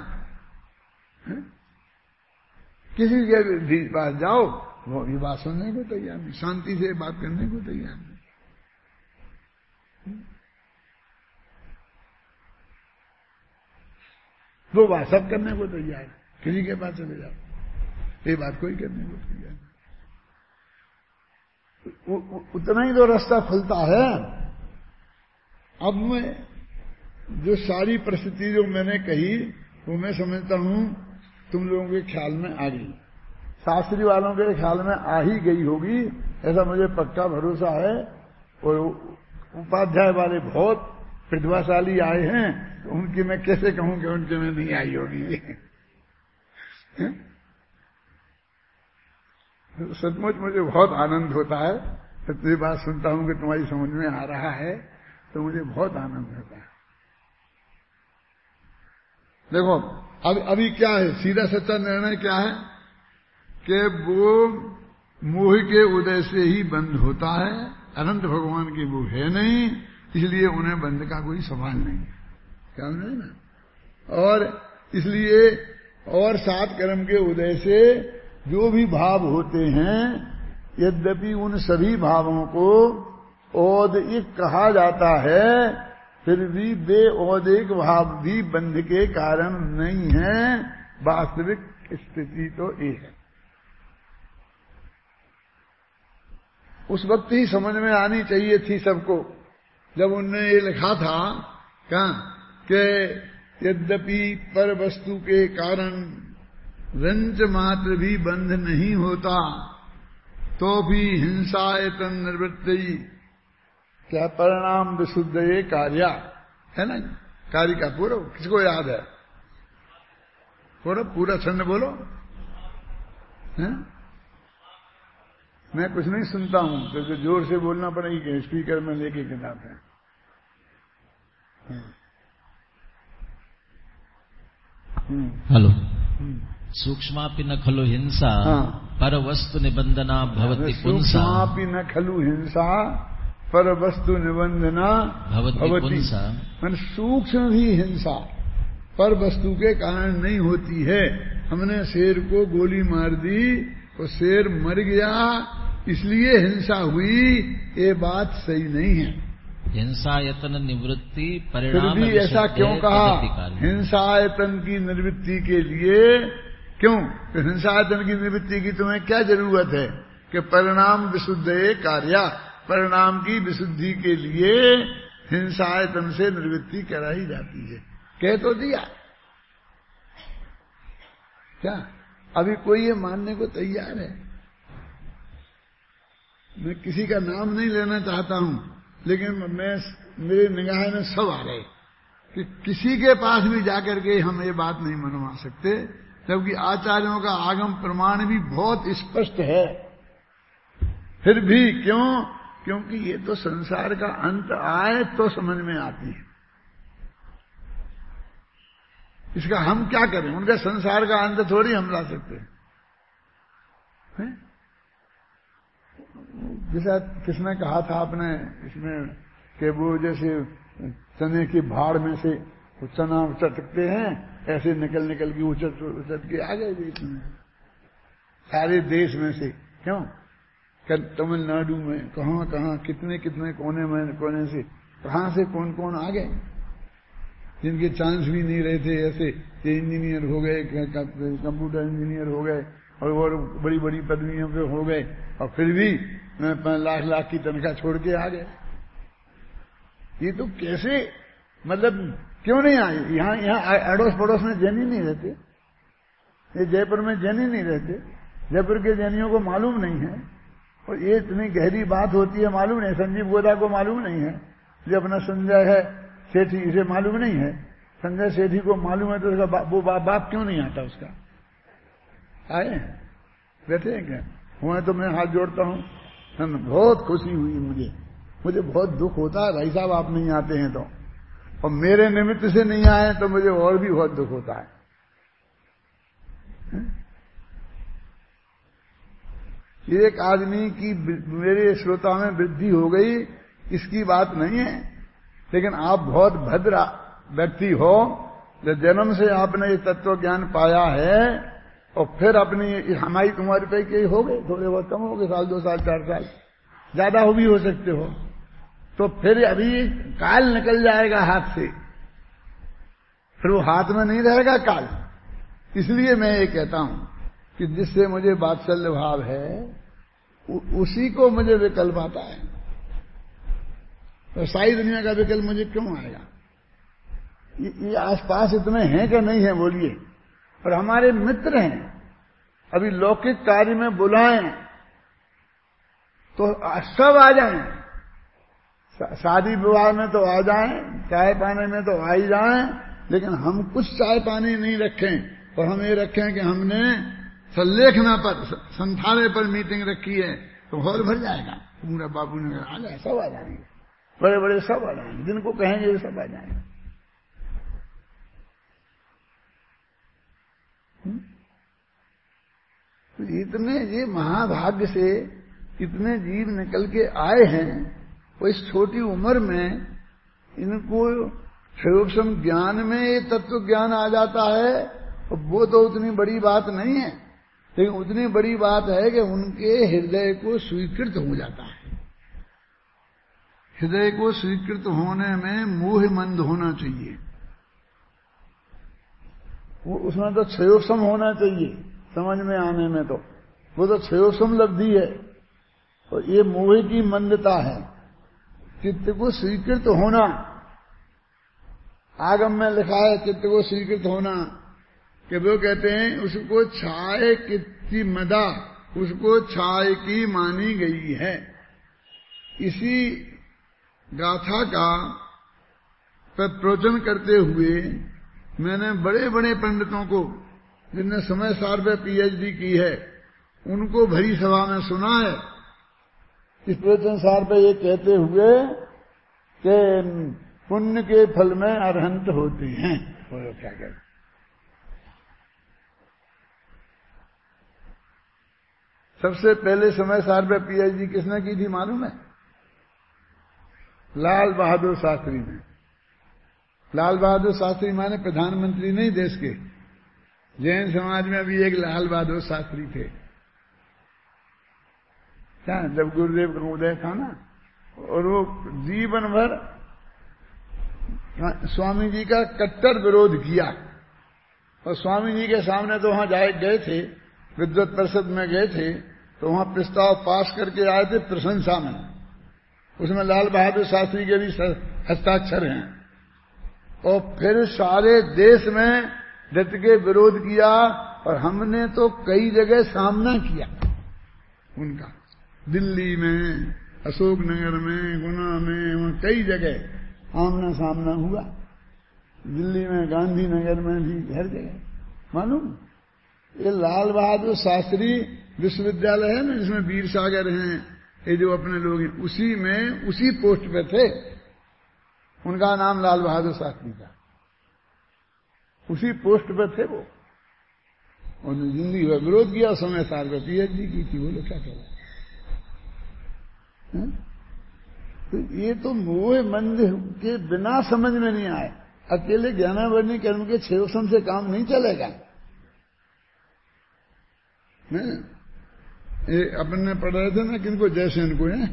किसी के पास जाओ वो ये बात सुनने को तैयार नहीं, शांति से बात करने को तैयार नहीं। वो बात सब करने को तैयार है, किसी के पास चले जाओ ये बात कोई करने को तैयार नहीं। उतना ही तो रास्ता खुलता है। अब मैं जो सारी परिस्थिति जो मैंने कही वो मैं समझता हूं तुम लोगों के ख्याल में आ गई, शास्त्री वालों के ख्याल में आ ही गई होगी, ऐसा मुझे पक्का भरोसा है। और उपाध्याय वाले बहुत प्रतिभाशाली आए हैं, तो उनकी मैं कैसे कहूं कि उनके में नहीं आई होगी। सचमुच मुझे बहुत आनंद होता है जब ये बात सुनता हूं कि तुम्हारी समझ में आ रहा है, तो मुझे बहुत आनंद होता है। देखो अभी क्या है, सीधा सच्चा निर्णय क्या है कि वो मोह के उदय से ही बंद होता है, अनंत भगवान की वो है नहीं, इसलिए उन्हें बंद का कोई सवाल नहीं, क्या नहीं ना। और इसलिए और 7 कर्म के उदय से जो भी भाव होते हैं, यद्यपि उन सभी भावों को औदिक कहा जाता है, फिर भी वे औदिक भाव भी बंध के कारण नहीं है। वास्तविक स्थिति तो ये है। उस वक्त ही समझ में आनी चाहिए थी सबको, जब उनने ये लिखा था क्या कि यद्यपि पर वस्तु के कारण रंच मात्र भी बंध नहीं होता, तो भी हिंसा एतन निवृत्ति क्या परिणाम विशुद्ध ये कार्य है ना। कार्य का पूरा किसको याद है? बोलो पूरा छंद बोलो है? मैं कुछ नहीं सुनता हूं, तो जोर से बोलना पड़ेगी कि स्पीकर में लेके किताब है। हेलो। सूक्ष्मापि न खलु हिंसा पर वस्तु निबंधना भवति पुंसा। सूक्ष्मापि न खलु हिंसा पर वस्तु निबंधना भवति पुंसा। मन सूक्ष्म भी हिंसा पर वस्तु के कारण नहीं होती है। हमने शेर को गोली मार दी तो शेर मर गया इसलिए हिंसा हुई, ये बात सही नहीं है। हिंसायतन निवृत्ति परिणाम। फिर भी ऐसा क्यों कहा? हिंसायतन की निवृत्ति के लिए क्यों? तो हिंसायतन की निवृत्ति की तुम्हें क्या जरूरत है कि परिणाम विशुद्धये कार्या, परिणाम की विशुद्धि के लिए हिंसायतन से निवृत्ति कराई जाती है। कह तो दिया, क्या अभी कोई ये मानने को तैयार है? मैं किसी का नाम नहीं लेना चाहता हूं, लेकिन मेरे निगाह में सब आ रहे कि किसी के पास भी जाकर के हम ये बात नहीं मनवा सकते, जबकि आचार्यों का आगम प्रमाण भी बहुत स्पष्ट है। फिर भी क्यों? क्योंकि ये तो संसार का अंत आए तो समझ में आती है। इसका हम क्या करें? उनका संसार का अंत थोड़ी हम ला सकते हैं। जैसा किसने कहा था आपने इसमें कि वो जैसे चने की भाड़ में से चना चटकते हैं, ऐसे निकल निकल के उचट के आ गए बीच में सारे देश में से। क्यों? तमिलनाडु में कहां कहां कितने कितने कोने से कहां से कौन कौन आ गए, जिनके चांस भी नहीं रहे थे। ऐसे ये इंजीनियर हो गए, कंप्यूटर इंजीनियर हो गए और बड़ी बड़ी पदवियों पे हो गए, और फिर भी 5 लाख की तनख्वाह छोड़ के आ गए। ये तो कैसे, मतलब क्यों नहीं आए? यहाँ अड़ोस पड़ोस में जैनी नहीं रहते, ये जयपुर में जैनी नहीं रहते, जयपुर के जैनियों को मालूम नहीं है। और ये इतनी गहरी बात होती है, मालूम नहीं। संजीव गोदा को मालूम नहीं है, जो अपना संजय है सेठी, इसे मालूम नहीं है। संजय सेठी को मालूम है तो उसका वो बाप क्यों नहीं आता उसका? आए हैं, बैठे हैं क्या? हुआ तो मैं हाथ जोड़ता हूं। बहुत खुशी हुई मुझे बहुत दुख होता है भाई साहब आप नहीं आते हैं तो, और मेरे निमित्त से नहीं आए तो मुझे और भी बहुत दुख होता है। एक आदमी की मेरे श्रोता में वृद्धि हो गई इसकी बात नहीं है, लेकिन आप बहुत भद्र व्यक्ति हो, जब जन्म से आपने ये तत्व ज्ञान पाया है और फिर अपनी हमारी उम्र पे के हो गए, थोड़े बहुत कम हो गए, 1 साल 2 साल 4 साल, ज्यादा हो भी हो सकते हो, तो फिर अभी काल निकल जाएगा हाथ से, फिर वो हाथ में नहीं रहेगा काल। इसलिए मैं ये कहता हूं कि जिससे मुझे वात्सल्य भाव है उसी को मुझे विकल्प आता है, तो सारी दुनिया का विकल्प मुझे क्यों आएगा? ये आसपास इतने हैं कि नहीं है बोलिए, और हमारे मित्र हैं। अभी लौकिक कार्य में बुलाएं तो सब आ जाएं, शादी विवाह में तो आ जाएं, चाय पाने में तो आ ही जाएं, लेकिन हम कुछ चाय पानी नहीं रखें, और हम ये रखें कि हमने संलेखना पर संथाने पर मीटिंग रखी है तो हॉल भर जाएगा। पूरा बाबू ने आ जाए, सब आ जाएंगे, बड़े बड़े सब आ जाएंगे, जिनको कहेंगे सब आ जाएंगे। तो इतने ये महाभाग्य से इतने जीव निकल के आए हैं, वो इस छोटी उम्र में इनको सूक्ष्म ज्ञान में ये तत्व ज्ञान आ जाता है, और वो तो उतनी बड़ी बात नहीं है, लेकिन उतनी बड़ी बात है कि उनके हृदय को स्वीकृत हो जाता है। हृदय को स्वीकृत होने में मोहमंद होना चाहिए, वो उसमें तो क्षयोक्षम होना चाहिए समझ में आने में, तो वो तो क्षयोक्षम लब्धि है, और ये मोह की मंदता है। चित्त को स्वीकृत होना, आगम में लिखा है चित्त को स्वीकृत होना, कि वो कहते हैं उसको छाए कितनी मदा, उसको छाए की मानी गई है। इसी गाथा का प्रवचन करते हुए मैंने बड़े बड़े पंडितों को, जिनने समय सार पे पीएचडी की है, उनको भरी सभा में सुना है, इस प्रवचनसार पे ये कहते हुए कि पुण्य के फल में अरहंत होते हैं। बोलो क्या कहते? सबसे पहले समय सार पे पीएचडी किसने की थी मालूम है? लाल बहादुर शास्त्री ने। लाल बहादुर शास्त्री माने प्रधानमंत्री नहीं देश के। जैन समाज में भी एक लाल बहादुर शास्त्री थे। क्या जब गुरुदेव का उदय था ना, और वो जीवन भर स्वामी जी का कट्टर विरोध किया। और स्वामी जी के सामने तो वहां गए थे, विद्वत परिषद में गए थे, तो वहां प्रस्ताव पास करके आए थे प्रशंसा में। उसमें लाल बहादुर शास्त्री के भी हस्ताक्षर हैं। और फिर सारे देश में डट के विरोध किया, और हमने तो कई जगह सामना किया उनका। दिल्ली में, अशोक नगर में, गुना में, वहां कई जगह आमना सामना हुआ। दिल्ली में, गांधीनगर में भी, हर जगह। मालूम ये लाल बहादुर शास्त्री विश्वविद्यालय है ना जिसमें वीर सागर हैं, ये जो अपने लोग हैं, उसी में उसी पोस्ट पे थे। उनका नाम लाल बहादुर शास्त्री था। उसी पोस्ट पे थे वो। उन्होंने जिंदगी भर विरोध किया। समय साल में पीएचडी की थी। बोलो क्या कह रहे? तो ये तो मोह मंद के बिना समझ में नहीं आए। अकेले ज्ञानावरणी कर्म के 6 से काम नहीं चलेगा। ये अपन ने पढ़ रहे थे ना, किनको? जयसेन को है।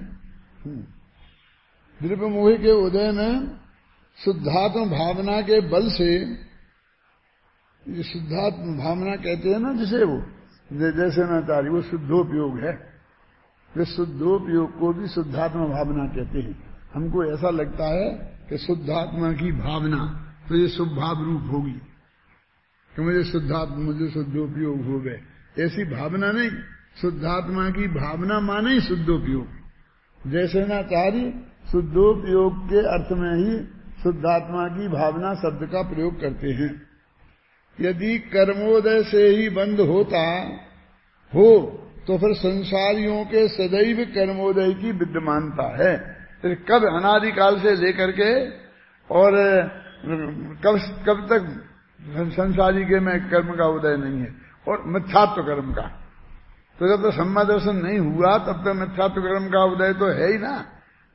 द्रव्य मोह के उदय में शुद्धात्म भावना के बल से, ये शुद्धात्म भावना कहते हैं ना जिसे, वो जैसे ना तारी, वो शुद्धोपयोग है। वे शुद्धोपयोग को भी शुद्धात्मा भावना कहते हैं। हमको ऐसा लगता है कि शुद्धात्मा की भावना तो ये शुभ भाव रूप होगी कि मुझे शुद्धोपयोग हो गए, ऐसी भावना नहीं। शुद्धात्मा की भावना माने ही शुद्धोपयोग। जैसे ना तारी शुद्धोपयोग के अर्थ में ही शुद्धात्मा की भावना शब्द का प्रयोग करते हैं। यदि कर्मोदय से ही बंद होता हो तो फिर संसारियों के सदैव कर्मोदय की विद्यमानता है। फिर कब अनादिकाल से लेकर के और कब तक संसारी के में कर्म का उदय नहीं है, और मिथ्यात्व कर्म का। तो जब तक सम्मा दर्शन नहीं हुआ तब तक मिथ्यात्व कर्म का उदय तो है ही ना।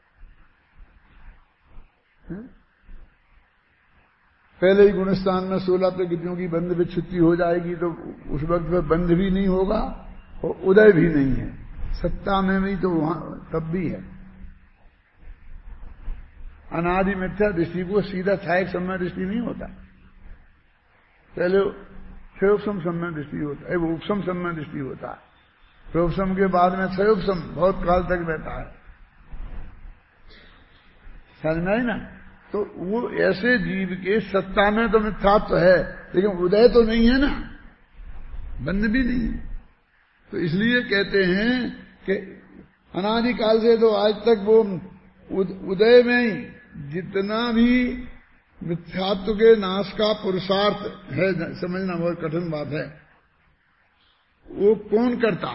पहले ही गुणस्थान में 16 प्रकृतियों की बंध विच्छुत्ति हो जाएगी तो उस वक्त में बंध भी नहीं होगा और उदय भी नहीं है। सत्ता में भी तो वहां तब भी है। अनादि मिथ्या दृष्टि को सीधा छायक सम्य दृष्टि नहीं होता। पहले क्षयोपम सम्य दृष्टि होता है, वो उपसम सम्य दृष्टि होता है। प्रोपसम के बाद में क्षयोपम बहुत काल तक रहता है। समझ में आई ना? तो वो ऐसे जीव के सत्ता में तो मिथ्यात्व है, लेकिन उदय तो नहीं है ना, बंध भी नहीं है। तो इसलिए कहते हैं कि अनादिकाल से तो आज तक वो उदय में ही जितना भी मिथ्यात्व के नाश का पुरुषार्थ है, समझना बहुत कठिन बात है, वो कौन करता?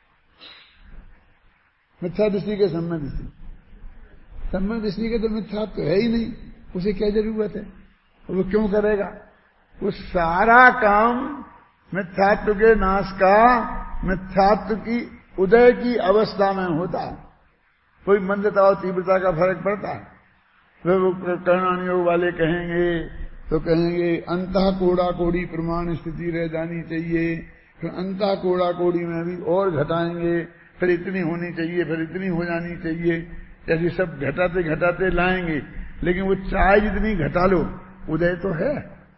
मिथ्या दृष्टि के सम्य दृष्टि। सम्य दृष्टि के तो मिथ्यात्व है ही नहीं, उसे क्या जरूरत है? वो क्यों करेगा? वो सारा काम मिथ्यात्व के नाश का मिथ्यात्व की उदय की अवस्था में होता है। कोई मंदता और तीव्रता का फर्क पड़ता है। वो कर्णान योग वाले कहेंगे तो कहेंगे अंतः कोड़ा कोड़ी प्रमाण स्थिति रह जानी चाहिए, फिर अंतः कोड़ा कोड़ी में भी और घटाएंगे, फिर इतनी होनी चाहिए, फिर इतनी हो जानी चाहिए, ऐसी सब घटाते घटाते लाएंगे। लेकिन वो चाहे जितनी घटा लो, उदय तो है।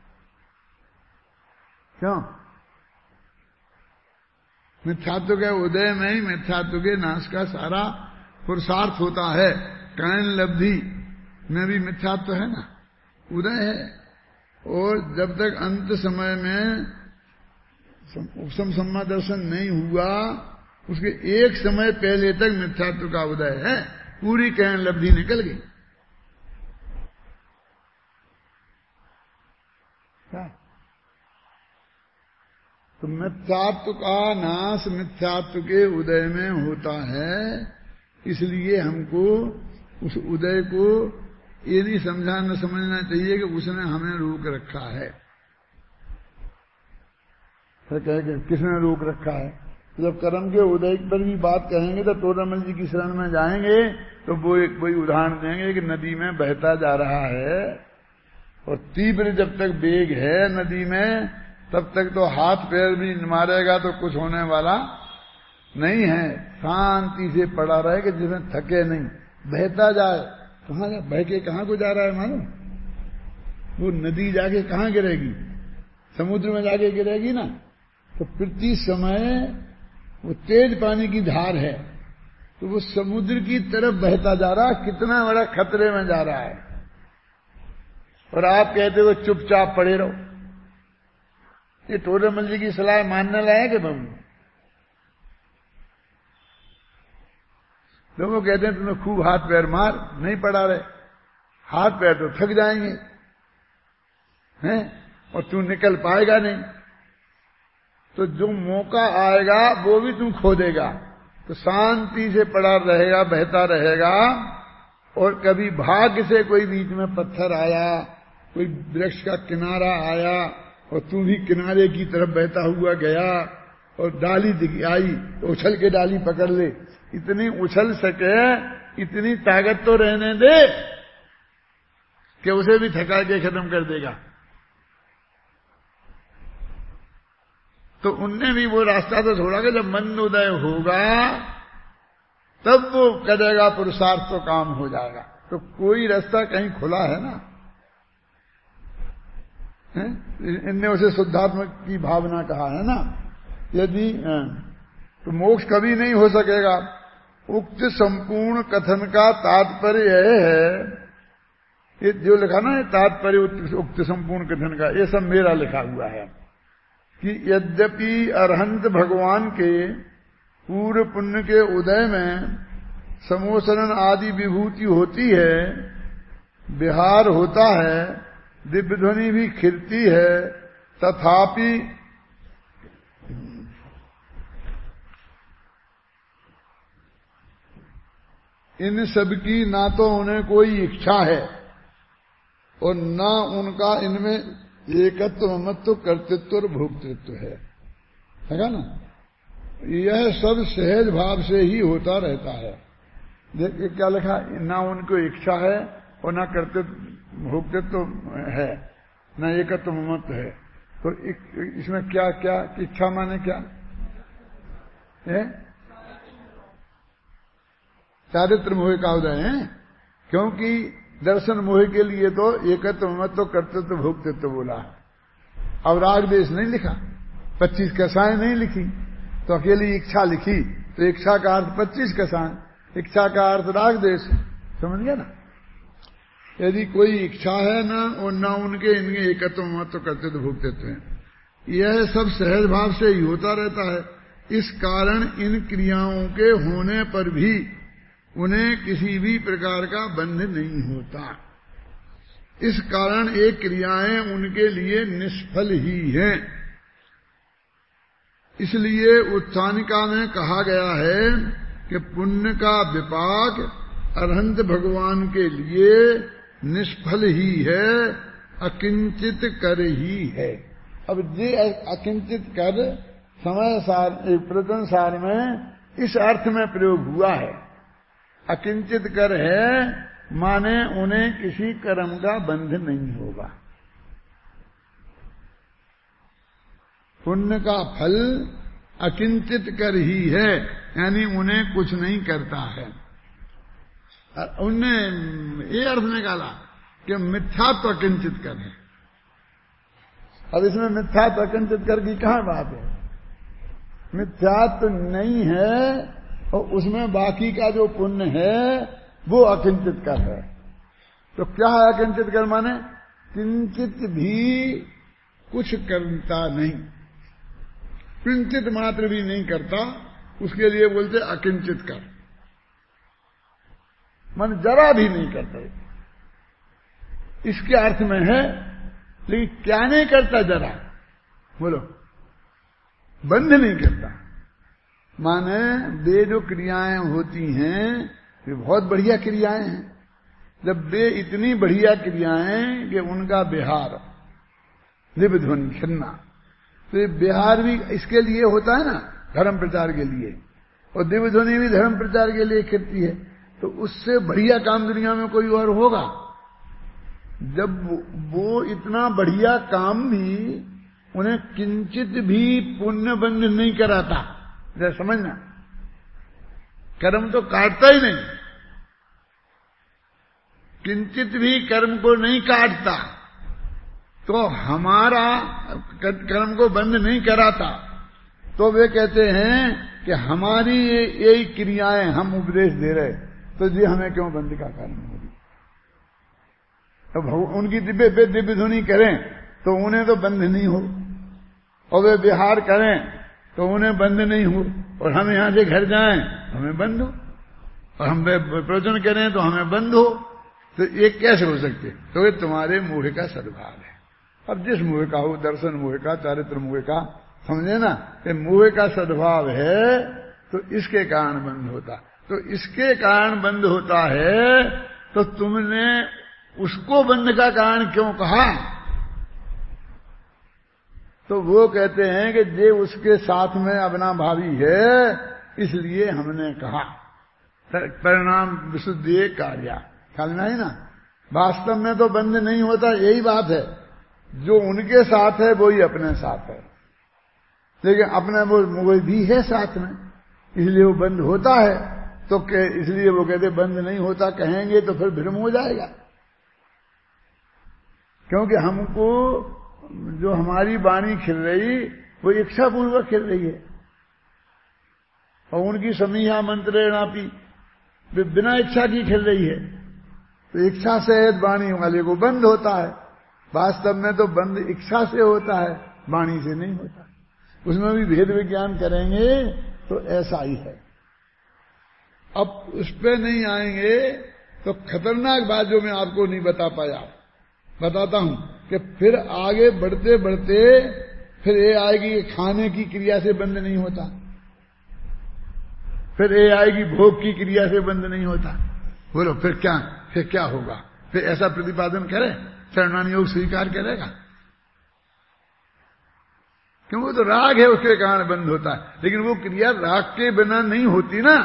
क्यों? मिथ्यात्व के उदय में ही मिथ्यात्व के नाश का सारा पुरुषार्थ होता है। कायन लब्धि में भी मिथ्यात्व है ना, उदय है। और जब तक अंत समय में उपसम सम्मा दर्शन नहीं हुआ, उसके एक समय पहले तक मिथ्यात्व का उदय है। पूरी कायन लब्धि निकल गई। तो मिथ्यात्व का नाश मिथ्यात्व के उदय में होता है। इसलिए हमको उस उदय को ये नहीं समझना चाहिए कि उसने हमें रोक रखा है। फिर कहे किसने रोक रखा है? जब कर्म के उदय पर भी बात कहेंगे तो टोडरमल जी की शरण में जाएंगे तो वो एक कोई उदाहरण देंगे कि नदी में बहता जा रहा है और तीव्र जब तक वेग है नदी में तब तक तो हाथ पैर भी मारेगा तो कुछ होने वाला नहीं है। शांति से पड़ा रहे कि जिसमें थके नहीं, बहता जाए। कहां बह के कहां को जा रहा है मालूम? वो नदी जाके कहां गिरेगी? समुद्र में जाके गिरेगी ना। तो प्रति समय वो तेज पानी की धार है तो वो समुद्र की तरफ बहता जा रहा, कितना बड़ा खतरे में जा रहा है। और आप कहते हो चुपचाप पड़े रहो। ये टोडरमल जी की सलाह मानने लायक है बाबू? लोगों कहते हैं तुम्हें खूब हाथ पैर मार, नहीं पड़ा रहे, हाथ पैर तो थक जाएंगे हैं और तू निकल पाएगा नहीं। तो जो मौका आएगा वो भी तुम खो देगा। तो शांति से पड़ा रहेगा, बहता रहेगा। और कभी भाग्य से कोई बीच में पत्थर आया, कोई वृक्ष का किनारा आया और तू भी किनारे की तरफ बहता हुआ गया और डाली दिख आई तो उछल के डाली पकड़ ले। इतनी उछल सके इतनी ताकत तो रहने दे कि उसे भी थका के खत्म कर देगा। तो उनने भी वो रास्ता तो छोड़ा कि जब मन उदय होगा तब वो करेगा पुरुषार्थ तो काम हो जाएगा। तो कोई रास्ता कहीं खुला है ना? इनने उसे शुद्धात्मक की भावना कहा है ना। यदि तो मोक्ष कभी नहीं हो सकेगा। उक्त संपूर्ण कथन का तात्पर्य यह है, ये जो लिखा ना तात्पर्य उक्त संपूर्ण कथन का, ये सब मेरा लिखा हुआ है कि यद्यपि अरहंत भगवान के पूर्व पुण्य के उदय में समोसरण आदि विभूति होती है, विहार होता है, दिव्य ध्वनि भी खिलती है, तथापि इन सब की ना तो उन्हें कोई इच्छा है और ना उनका इनमें एकत्व ममत्व कर्तृत्व और भोक्तृत्व है ना। यह सब सहज भाव से ही होता रहता है। देखिए क्या लिखा, ना उनको इच्छा है और ना कर्तृत्व भोक्तृत्व है, ना एकत्व ममत्व है। तो इसमें क्या क्या इच्छा माने क्या है? चारित्र मोह का उदय है। क्योंकि दर्शन मोह के लिए तो एकत्व ममत्व कर्तृत्व भोक्तृत्व बोला है। अब राग देश नहीं लिखा, 25 कसाएं नहीं लिखी, तो अकेली इच्छा लिखी। तो इच्छा का अर्थ 25 कसाएं, इच्छा का अर्थ राग देश, समझ गया ना। यदि कोई इच्छा है ना और ना उनके इनके एकत्व ममत्व कर्तृत्व भोक्तृत्व है, यह सब सहज भाव से ही होता रहता है। इस कारण इन क्रियाओं के होने पर भी उन्हें किसी भी प्रकार का बंध नहीं होता। इस कारण ये क्रियाएं उनके लिए निष्फल ही हैं। इसलिए उत्थानिका में कहा गया है कि पुण्य का विपाक अरहंत भगवान के लिए निष्फल ही है, अकिंचित कर ही है। अब ये अकिंचित कर समय सार प्रदन सार में इस अर्थ में प्रयोग हुआ है। अकिंचित कर है माने उन्हें किसी कर्म का बंध नहीं होगा। पुण्य का फल अकिंचित कर ही है, यानी उन्हें कुछ नहीं करता है। उनने ये अर्थ निकाला कि मिथ्यात्व अकिंचित कर है। अब इसमें मिथ्यात्व अकिंचित कर की कहां बात है? मिथ्यात्व नहीं है और उसमें बाकी का जो पुण्य है वो अकिंचित कर है। तो क्या है अकिंचित कर माने? किंचित भी कुछ करता नहीं, किंचित मात्र भी नहीं करता, उसके लिए बोलते अकिंचित कर। मन जरा भी नहीं करता, इसके अर्थ में है। लेकिन क्या नहीं करता? जरा बोलो, बंध नहीं करता। माने वे जो क्रियाएं होती हैं वे बहुत बढ़िया क्रियाएं हैं। जब वे इतनी बढ़िया क्रियाएं कि उनका विहार दिव्य ध्वनि खन्ना, तो ये विहार भी इसके लिए होता है ना, धर्म प्रचार के लिए, और दिव्य ध्वनि भी धर्म प्रचार के लिए करती है। तो उससे बढ़िया काम दुनिया में कोई और होगा? जब वो इतना बढ़िया काम भी उन्हें किंचित भी पुण्य बंध नहीं कराता, जरा समझना, कर्म तो काटता ही नहीं, किंचित भी कर्म को नहीं काटता, तो हमारा कर्म को बंद नहीं कराता, तो वे कहते हैं कि हमारी यही क्रियाएं हम उपदेश दे रहे, तो जी हमें क्यों बंद का कारण होगी? तो उनकी दिव्य ध्वनि करें तो उन्हें तो बंद नहीं हो, और वे विहार करें तो उन्हें बंद नहीं हो, और हम यहां से घर जाएं हमें बंद हो, और हम प्रवचन करें तो हमें बंद हो। तो ये कैसे हो सकते? तो ये तुम्हारे मोह का सद्भाव है। अब जिस मोह का हो, दर्शन मोह का, चारित्र मोह का, समझे ना, कि मोह का सद्भाव है तो इसके कारण बंद होता। तो इसके कारण बंद होता है, तो तुमने उसको बंद का कारण क्यों कहा? तो वो कहते हैं कि जे उसके साथ में अपना भावी है, इसलिए हमने कहा परिणाम विशुद्धि कार्य। ख्याल नहीं ना, वास्तव में तो बंद नहीं होता, यही बात है। जो उनके साथ है वो ही अपने साथ है, लेकिन अपने वो भी है साथ में, इसलिए वो बंद होता है। तो इसलिए वो कहते बंद नहीं होता, कहेंगे तो फिर भ्रम हो जाएगा, क्योंकि हमको जो हमारी वाणी खिल रही वो इच्छा पूर्वक खिल रही है, और उनकी समीहा मंत्रेणापि बिना इच्छा की खिल रही है। तो इच्छा से वाणी वाले को बंद होता है, वास्तव में तो बंद इच्छा से होता है, वाणी से नहीं होता। उसमें भी भेद विज्ञान करेंगे तो ऐसा ही है। अब उस पे नहीं आएंगे तो खतरनाक बात जो मैं आपको नहीं बता पाया, बताता हूं कि फिर आगे बढ़ते बढ़ते फिर ये आएगी कि खाने की क्रिया से बंद नहीं होता, फिर ये आएगी भोग की क्रिया से बंद नहीं होता। बोलो फिर क्या होगा? फिर ऐसा प्रतिपादन करे, शरणानी योग स्वीकार करेगा? क्यों? वो तो राग है, उसके कारण बंद होता है, लेकिन वो क्रिया राग के बिना नहीं होती ना।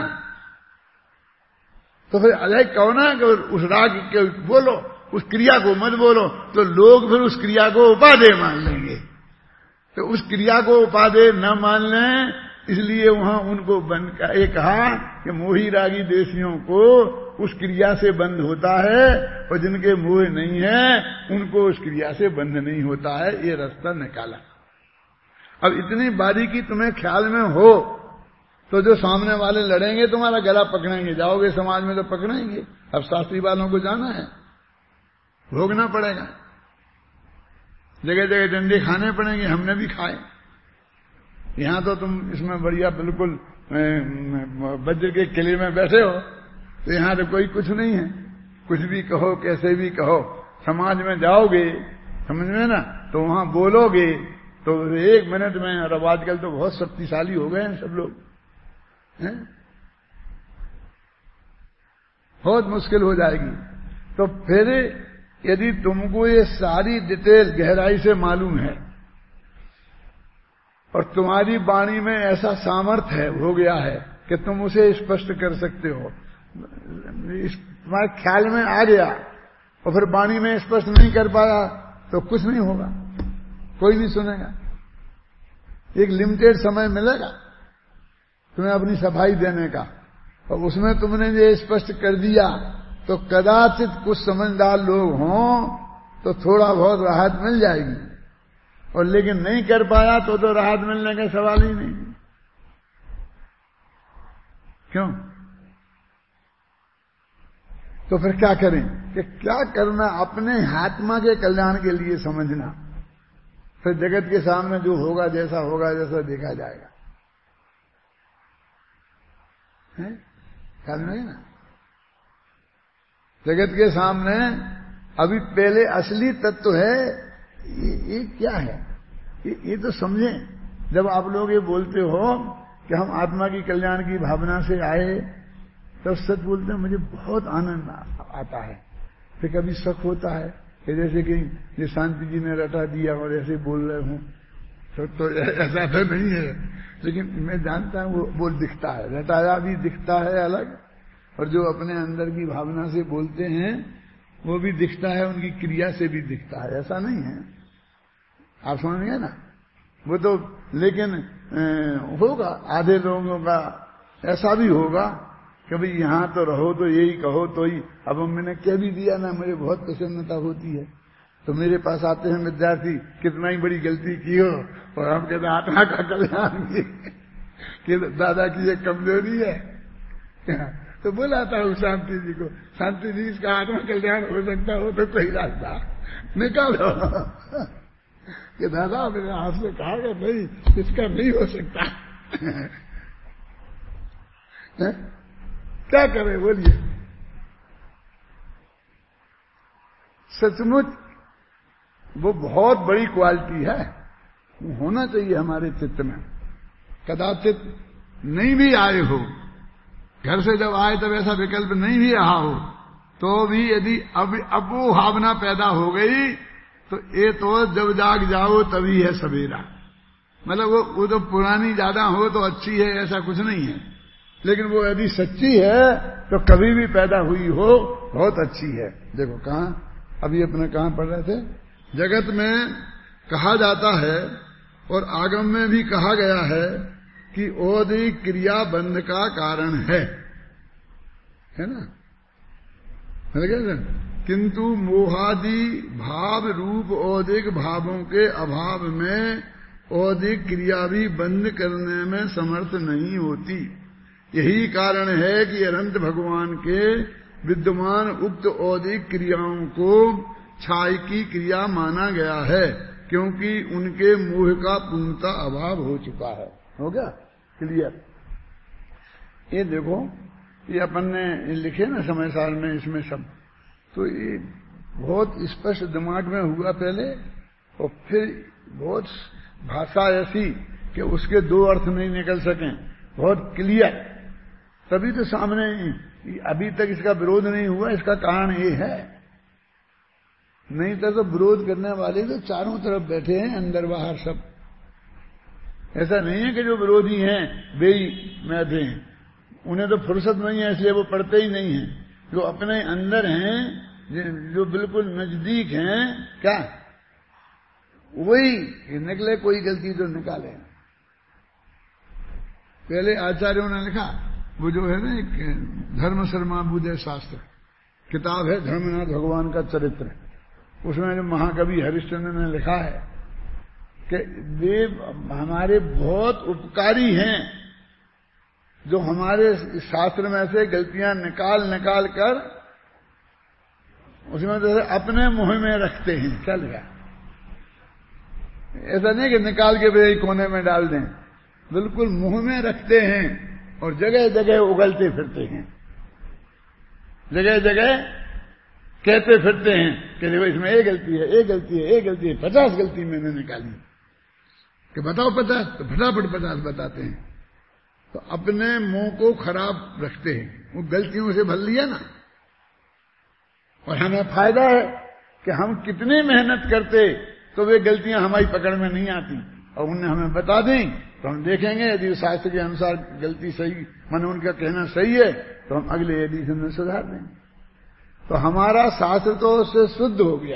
तो फिर अलग कहो ना कि उस राग के बोलो, उस क्रिया को मत बोलो, तो लोग फिर उस क्रिया को उपादेय मान लेंगे। तो उस क्रिया को उपादेय न मान लें, इसलिए वहां उनको बंद ये कहा कि मोही रागी देशियों को उस क्रिया से बंद होता है, और जिनके मोह नहीं है उनको उस क्रिया से बंद नहीं होता है। ये रास्ता निकाला। अब इतनी बारीकी तुम्हें ख्याल में हो तो जो सामने वाले लड़ेंगे तुम्हारा गला पकड़ेंगे, जाओगे समाज में तो पकड़ेंगे। अब शास्त्री वालों को जाना है, भोगना पड़ेगा, जगह जगह डंडे खाने पड़ेंगे, हमने भी खाए। यहां तो तुम इसमें बढ़िया बिल्कुल वज्र के किले में बैठे हो, तो यहां तो कोई कुछ नहीं है, कुछ भी कहो कैसे भी कहो। समाज में जाओगे, समझ में ना, तो वहां बोलोगे तो 1 मिनट में, और अब आजकल तो बहुत शक्तिशाली हो गए हैं सब लोग, हैं? बहुत मुश्किल हो जाएगी। तो फिर यदि तुमको ये सारी डिटेल गहराई से मालूम है और तुम्हारी वाणी में ऐसा सामर्थ्य है, हो गया है कि तुम उसे स्पष्ट कर सकते हो, तुम्हारे ख्याल में आ गया और फिर वाणी में स्पष्ट नहीं कर पाया तो कुछ नहीं होगा, कोई नहीं सुनेगा। एक लिमिटेड समय मिलेगा तुम्हें अपनी सफाई देने का, और उसमें तुमने ये स्पष्ट कर दिया तो कदाचित कुछ समझदार लोग हों तो थोड़ा बहुत राहत मिल जाएगी, और लेकिन नहीं कर पाया तो राहत मिलने का सवाल ही नहीं। क्यों? तो फिर क्या करें कि क्या करना? अपने आत्मा के कल्याण के लिए समझना, फिर जगत के सामने जो होगा, जैसा होगा, जैसा देखा जाएगा, है? ख्याल नहीं ना? जगत के सामने अभी पहले असली तत्व है, ये क्या है, ये तो समझें। जब आप लोग ये बोलते हो कि हम आत्मा की कल्याण की भावना से आए, तब सच बोलते हैं मुझे बहुत आनंद आता है। फिर कभी शक होता है कि जैसे कि ये शांति जी ने रटा दिया और ऐसे बोल रहे हूं, तो ऐसा तो नहीं है, लेकिन मैं जानता हूं वो दिखता है, रटाया भी दिखता है अलग, और जो अपने अंदर की भावना से बोलते हैं वो भी दिखता है, उनकी क्रिया से भी दिखता है, ऐसा नहीं है। आप समझ गए ना? वो तो लेकिन होगा, आधे लोगों का ऐसा भी होगा कि भाई यहां तो रहो तो यही कहो तो ही। अब मैंने कह भी दिया ना, मुझे बहुत प्रसन्नता होती है, तो मेरे पास आते हैं विद्यार्थी, कितना ही बड़ी गलती की हो, और हम कहते आत्मा का कल्याण कि दादा की ये कमजोरी है, तो बुलाता हूं शांति जी को, शांति जी इसका आत्मा कल्याण हो सकता हो तो कोई रास्ता निकालो। कि दादा मेरे हाथ से कहा कि नहीं, इसका नहीं हो सकता। क्या करें बोलिए? सचमुच वो बहुत बड़ी क्वालिटी है, वो होना चाहिए हमारे चित्त में। कदाचित नहीं भी आए हो, घर से जब आए तब ऐसा विकल्प नहीं भी रहा हो, तो भी यदि अब वो भावना पैदा हो गई तो ये तो जब जाग जाओ तभी है सवेरा। मतलब वो तो पुरानी ज्यादा हो तो अच्छी है, ऐसा कुछ नहीं है, लेकिन वो यदि सच्ची है तो कभी भी पैदा हुई हो बहुत अच्छी है। देखो कहां अभी अपने कहां पढ़ रहे थे, जगत में कहा जाता है और आगम में भी कहा गया है कि औदिक क्रिया बंध का कारण है ना? किंतु मोहादि भाव रूप औदिक भावों के अभाव में औदिक क्रिया भी बंद करने में समर्थ नहीं होती। यही कारण है कि अनंत भगवान के विद्यमान उक्त औदिक क्रियाओं को छाई की क्रिया माना गया है, क्योंकि उनके मोह का पूर्णतः अभाव हो चुका है। हो गया क्लियर? ये देखो, ये अपन ने लिखे ना समय साल में, इसमें सब तो ये बहुत स्पष्ट दिमाग में हुआ पहले, और फिर बहुत भाषा ऐसी कि उसके दो अर्थ नहीं निकल सके, बहुत क्लियर, तभी तो सामने अभी तक इसका विरोध नहीं हुआ। इसका कारण ये है, नहीं तो विरोध करने वाले तो चारों तरफ बैठे हैं, अंदर बाहर सब। ऐसा नहीं है कि जो विरोधी हैं वे ही बैठे हैं, उन्हें तो फुर्सत नहीं है इसलिए वो पढ़ते ही नहीं है। जो अपने अंदर हैं, जो बिल्कुल नजदीक हैं, क्या वही निकले, कोई गलती तो निकाले। पहले आचार्यों ने लिखा, वो जो है ना एक धर्म शर्मा बुद्धे शास्त्र किताब है, धर्मनाथ भगवान का चरित्र, उसमें जो महाकवि हरिश्चंद्र ने लिखा है कि वे हमारे बहुत उपकारी हैं, जो हमारे शास्त्र में से गलतियां निकाल निकाल कर उसमें तो अपने मुंह में रखते हैं। चल गया, ऐसा नहीं कि निकाल के वे कोने में डाल दें, बिल्कुल मुंह में रखते हैं और जगह जगह उगलते फिरते हैं, जगह जगह कहते फिरते हैं कि देखो इसमें ये गलती है, ये गलती है, ये गलती है, 50 गलती मैंने निकाली, कि बताओ 50, तो फटाफट 50 बताते हैं। तो अपने मुंह को खराब रखते हैं, वो गलतियों से भर लिया ना। और हमें फायदा है कि हम कितनी मेहनत करते तो वे गलतियां हमारी पकड़ में नहीं आती, और उन्हें हमें बता दें तो हम देखेंगे यदि शास्त्र के अनुसार गलती सही, मन उनका कहना सही है, तो हम अगले एडिशन में सुधार देंगे। तो हमारा शास्त्र तो उससे शुद्ध हो गया।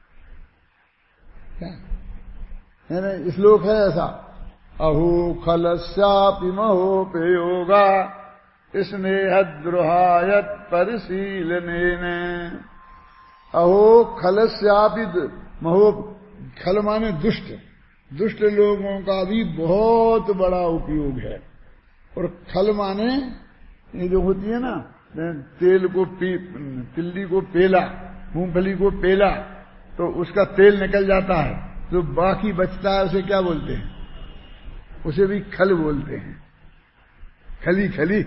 क्या है ना? श्लोक है ऐसा, अहो खलस्यापि महोपयोगा स्नेहद्रोहायत परिशीलनेन। अहो खलस्यापि महो, खल माने दुष्ट, दुष्ट लोगों का भी बहुत बड़ा उपयोग है। और खल माने ये जो होती है ना, तेल को तिल्ली को पेला, मूंगफली को पेला तो उसका तेल निकल जाता है, जो बाकी बचता है उसे क्या बोलते हैं? उसे भी खल बोलते हैं, खली खली।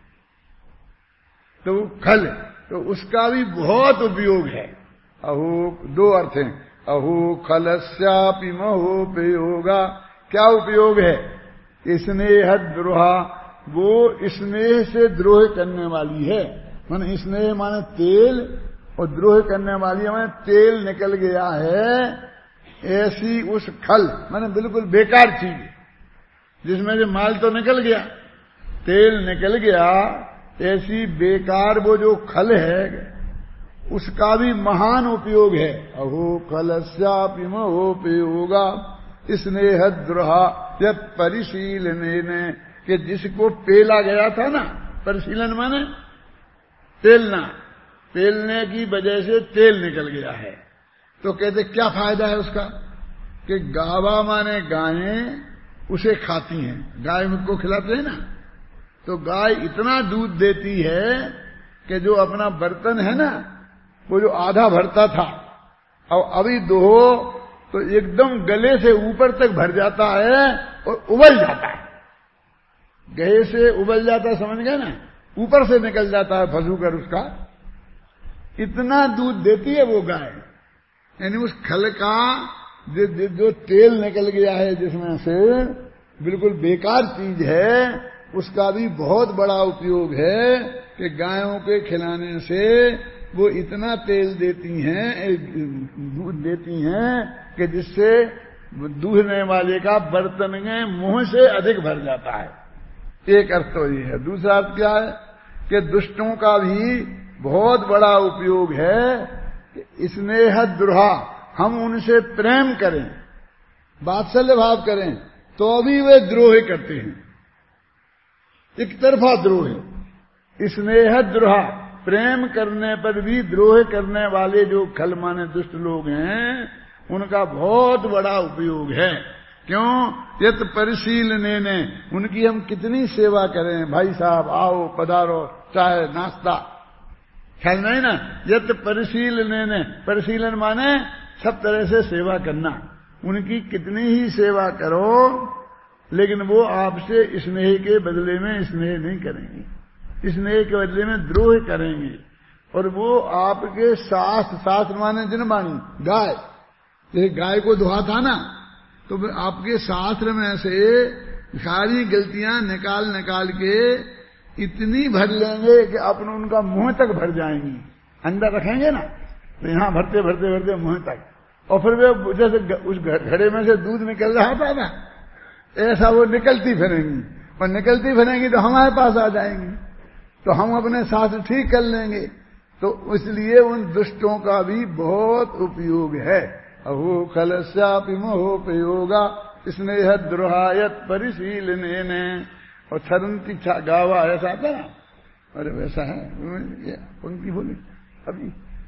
तो खल, तो उसका भी बहुत उपयोग है। अहो, दो अर्थ हैं, अहो खलस्यापि महोपयोगा। क्या उपयोग है? स्नेह द्रोहा, वो स्नेह से द्रोह करने वाली है। माने स्नेह माने तेल, और द्रोह करने वाली माने तेल निकल गया है ऐसी उस खल, माने बिल्कुल बेकार चीज जिसमें से माल तो निकल गया, तेल निकल गया, ऐसी बेकार वो जो खल है उसका भी महान उपयोग है। अहो खलस्यापि महोपयोगा स्नेह द्रोहा यत् परिशीलने, कि जिसको पेला गया था ना, परिशीलन माने तेलना, तेलने की वजह से तेल निकल गया है। तो कहते क्या फायदा है उसका, कि गावा माने गायें उसे खाती हैं, गाय मुझको खिलाते हैं ना, तो गाय इतना दूध देती है कि जो अपना बर्तन है ना वो जो आधा भरता था और अभी दो तो एकदम गले से ऊपर तक भर जाता है और उबल जाता है, गले से उबल जाता है, समझ गए ना, ऊपर से निकल जाता है फंसू कर उसका, इतना दूध देती है वो गाय। यानी उस खल का जो तेल निकल गया है जिसमें से बिल्कुल बेकार चीज है, उसका भी बहुत बड़ा उपयोग है कि गायों के खिलाने से वो इतना तेल देती हैं, दूध देती हैं कि जिससे दूधने वाले का बर्तन में मुंह से अधिक भर जाता है। एक अर्थ तो ये है। दूसरा अर्थ क्या है कि दुष्टों का भी बहुत बड़ा उपयोग है कि स्नेह द्रोहा, हम उनसे प्रेम करें, वात्सल्य भाव करें, तो भी वे द्रोह करते हैं, एक तरफा द्रोह। स्नेह द्रोहा, प्रेम करने पर भी द्रोह करने वाले जो खल माने दुष्ट लोग हैं, उनका बहुत बड़ा उपयोग है। क्यों? यत परिशीलने ने, उनकी हम कितनी सेवा करें, भाई साहब आओ पधारो, चाहे नाश्ता, ख्याल नहीं ना। यत परिशीलने ने, परिशीलन माने सब तरह से सेवा करना, उनकी कितनी ही सेवा करो लेकिन वो आपसे स्नेह के बदले में स्नेह नहीं करेंगे, स्नेह के बदले में द्रोह करेंगे। और वो आपके शास्त्र माने जिनवाणी, गाय, जैसे गाय को दुहा था ना, तो आपके शास्त्र में से सारी गलतियां निकाल निकाल के इतनी भर लेंगे कि अपने उनका मुंह तक भर जाएंगी, अंदर रखेंगे ना तो यहां भरते भरते भरते मुंह तक, और फिर वे जैसे उस घड़े में से दूध निकल रहा था ना, ऐसा वो निकलती फिरेंगी, और निकलती फिरेंगी तो हमारे पास आ जाएंगी, तो हम अपने शास्त्र ठीक कर लेंगे। तो इसलिए उन दुष्टों का भी बहुत उपयोग है। अहो खलस्यापि महोपयोगा स्नेह द्रोहायत परिशीलने ने, और छरंती गावा ऐसा आता ना, अरे वैसा है पंक्ति बोली अभी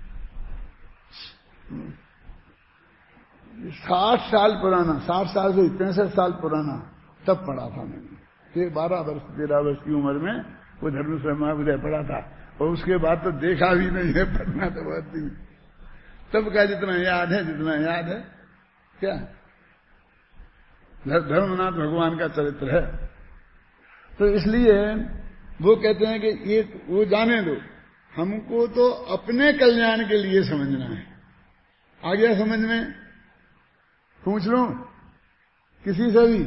60 साल पुराना, 60 साल से 65 साल पुराना, तब पढ़ा था मैंने, 12 वर्ष 13 वर्ष की उम्र में वो धर्मेश्वर महाविद्यालय पढ़ा था, और उसके बाद तो देखा भी नहीं है, पढ़ना तो बहुत दिन, तब का जितना याद है, जितना याद है क्या धर्मनाथ भगवान का चरित्र है। तो इसलिए वो कहते हैं कि ये वो जाने दो, हमको तो अपने कल्याण के लिए समझना है। आ गया समझ में? पूछ लो किसी से भी,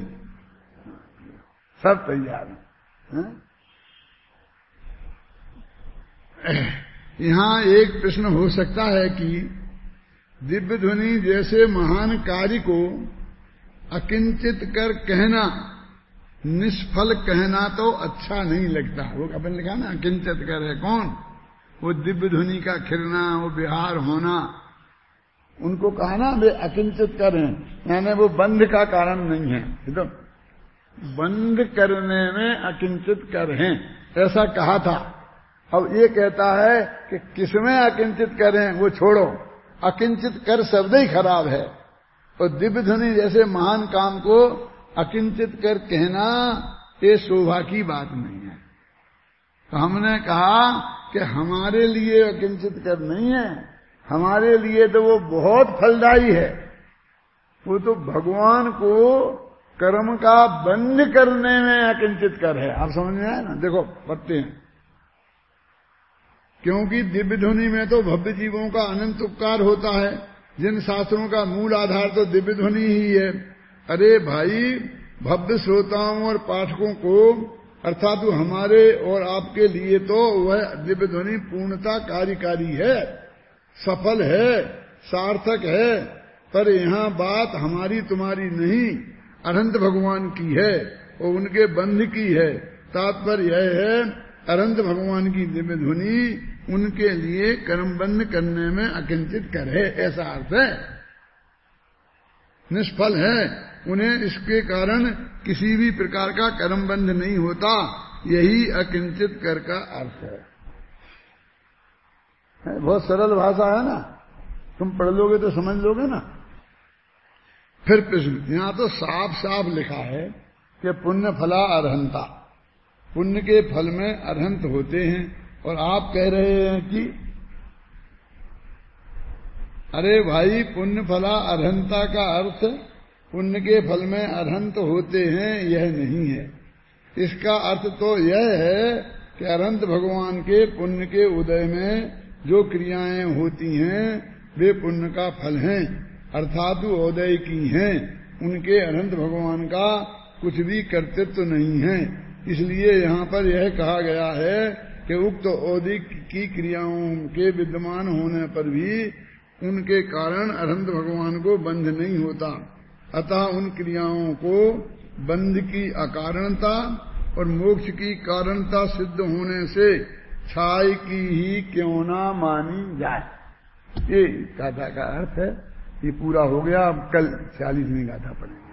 सब तैयार है। यहां एक प्रश्न हो सकता है कि दिव्य ध्वनि जैसे महान कार्य को अकिंचित कर कहना, निष्फल कहना तो अच्छा नहीं लगता। वो अपन लिखा ना अकिंचित कर है कौन? वो दिव्य ध्वनि का खिलना, वो विहार होना, उनको कहा ना वे अकिंचित कर हैं, यानी वो बंध का कारण नहीं है, तो बंद करने में अकिंचित कर हैं ऐसा कहा था। अब ये कहता है कि किसमें अकिंचित करें वो छोड़ो, अकिंचित कर शब्द ही खराब है, और दिव्य ध्वनि जैसे महान काम को अकिंचित कर कहना ये शोभा की बात नहीं है। तो हमने कहा कि हमारे लिए अकिंचित कर नहीं है, हमारे लिए तो वो बहुत फलदायी है। वो तो भगवान को कर्म का बंद करने में अकिंचित कर है। आप समझ में आए ना? देखो पढ़ते हैं, क्योंकि दिव्य ध्वनि में तो भव्य जीवों का अनंत उपकार होता है, जिन शास्त्रों का मूल आधार तो दिव्य ध्वनि ही है। अरे भाई भव्य श्रोताओं और पाठकों को अर्थात हमारे और आपके लिए तो वह दिव्य ध्वनि पूर्णता कार्यकारी है, सफल है, सार्थक है। पर यहाँ बात हमारी तुम्हारी नहीं, अनंत भगवान की है और उनके बंध की है। तात्पर्य यह है अनंत भगवान की दिव्य ध्वनि उनके लिए कर्मबंध करने में अकिंचित कर है, ऐसा अर्थ है। निष्फल है, उन्हें इसके कारण किसी भी प्रकार का कर्मबंध नहीं होता, यही अकिंचित कर का अर्थ है। बहुत सरल भाषा है ना, तुम पढ़ लोगे तो समझ लोगे ना। फिर प्रश्न, यहां तो साफ साफ लिखा है कि पुण्य फला अर्हंता, पुण्य के फल में अर्हंत होते हैं, और आप कह रहे हैं कि अरे भाई पुण्य फला अर्हंता का अर्थ पुण्य के फल में अर्हंत होते हैं यह नहीं है। इसका अर्थ तो यह है कि अर्हंत भगवान के पुण्य के उदय में जो क्रियाएं होती हैं वे पुण्य का फल हैं, अर्थात उदय की हैं। उनके अनंत भगवान का कुछ भी कर्तृत्व नहीं है। इसलिए यहाँ पर यह कहा गया है कि उक्त औदिक की क्रियाओं के विद्यमान होने पर भी उनके कारण अनंत भगवान को बंध नहीं होता। अतः उन क्रियाओं को बंध की अकारणता और मोक्ष की कारणता सिद्ध होने से छाई की ही क्यों ना मानी जाए। ये गाथा का अर्थ है। ये पूरा हो गया। अब कल 46वीं गाथा पढ़ेंगे।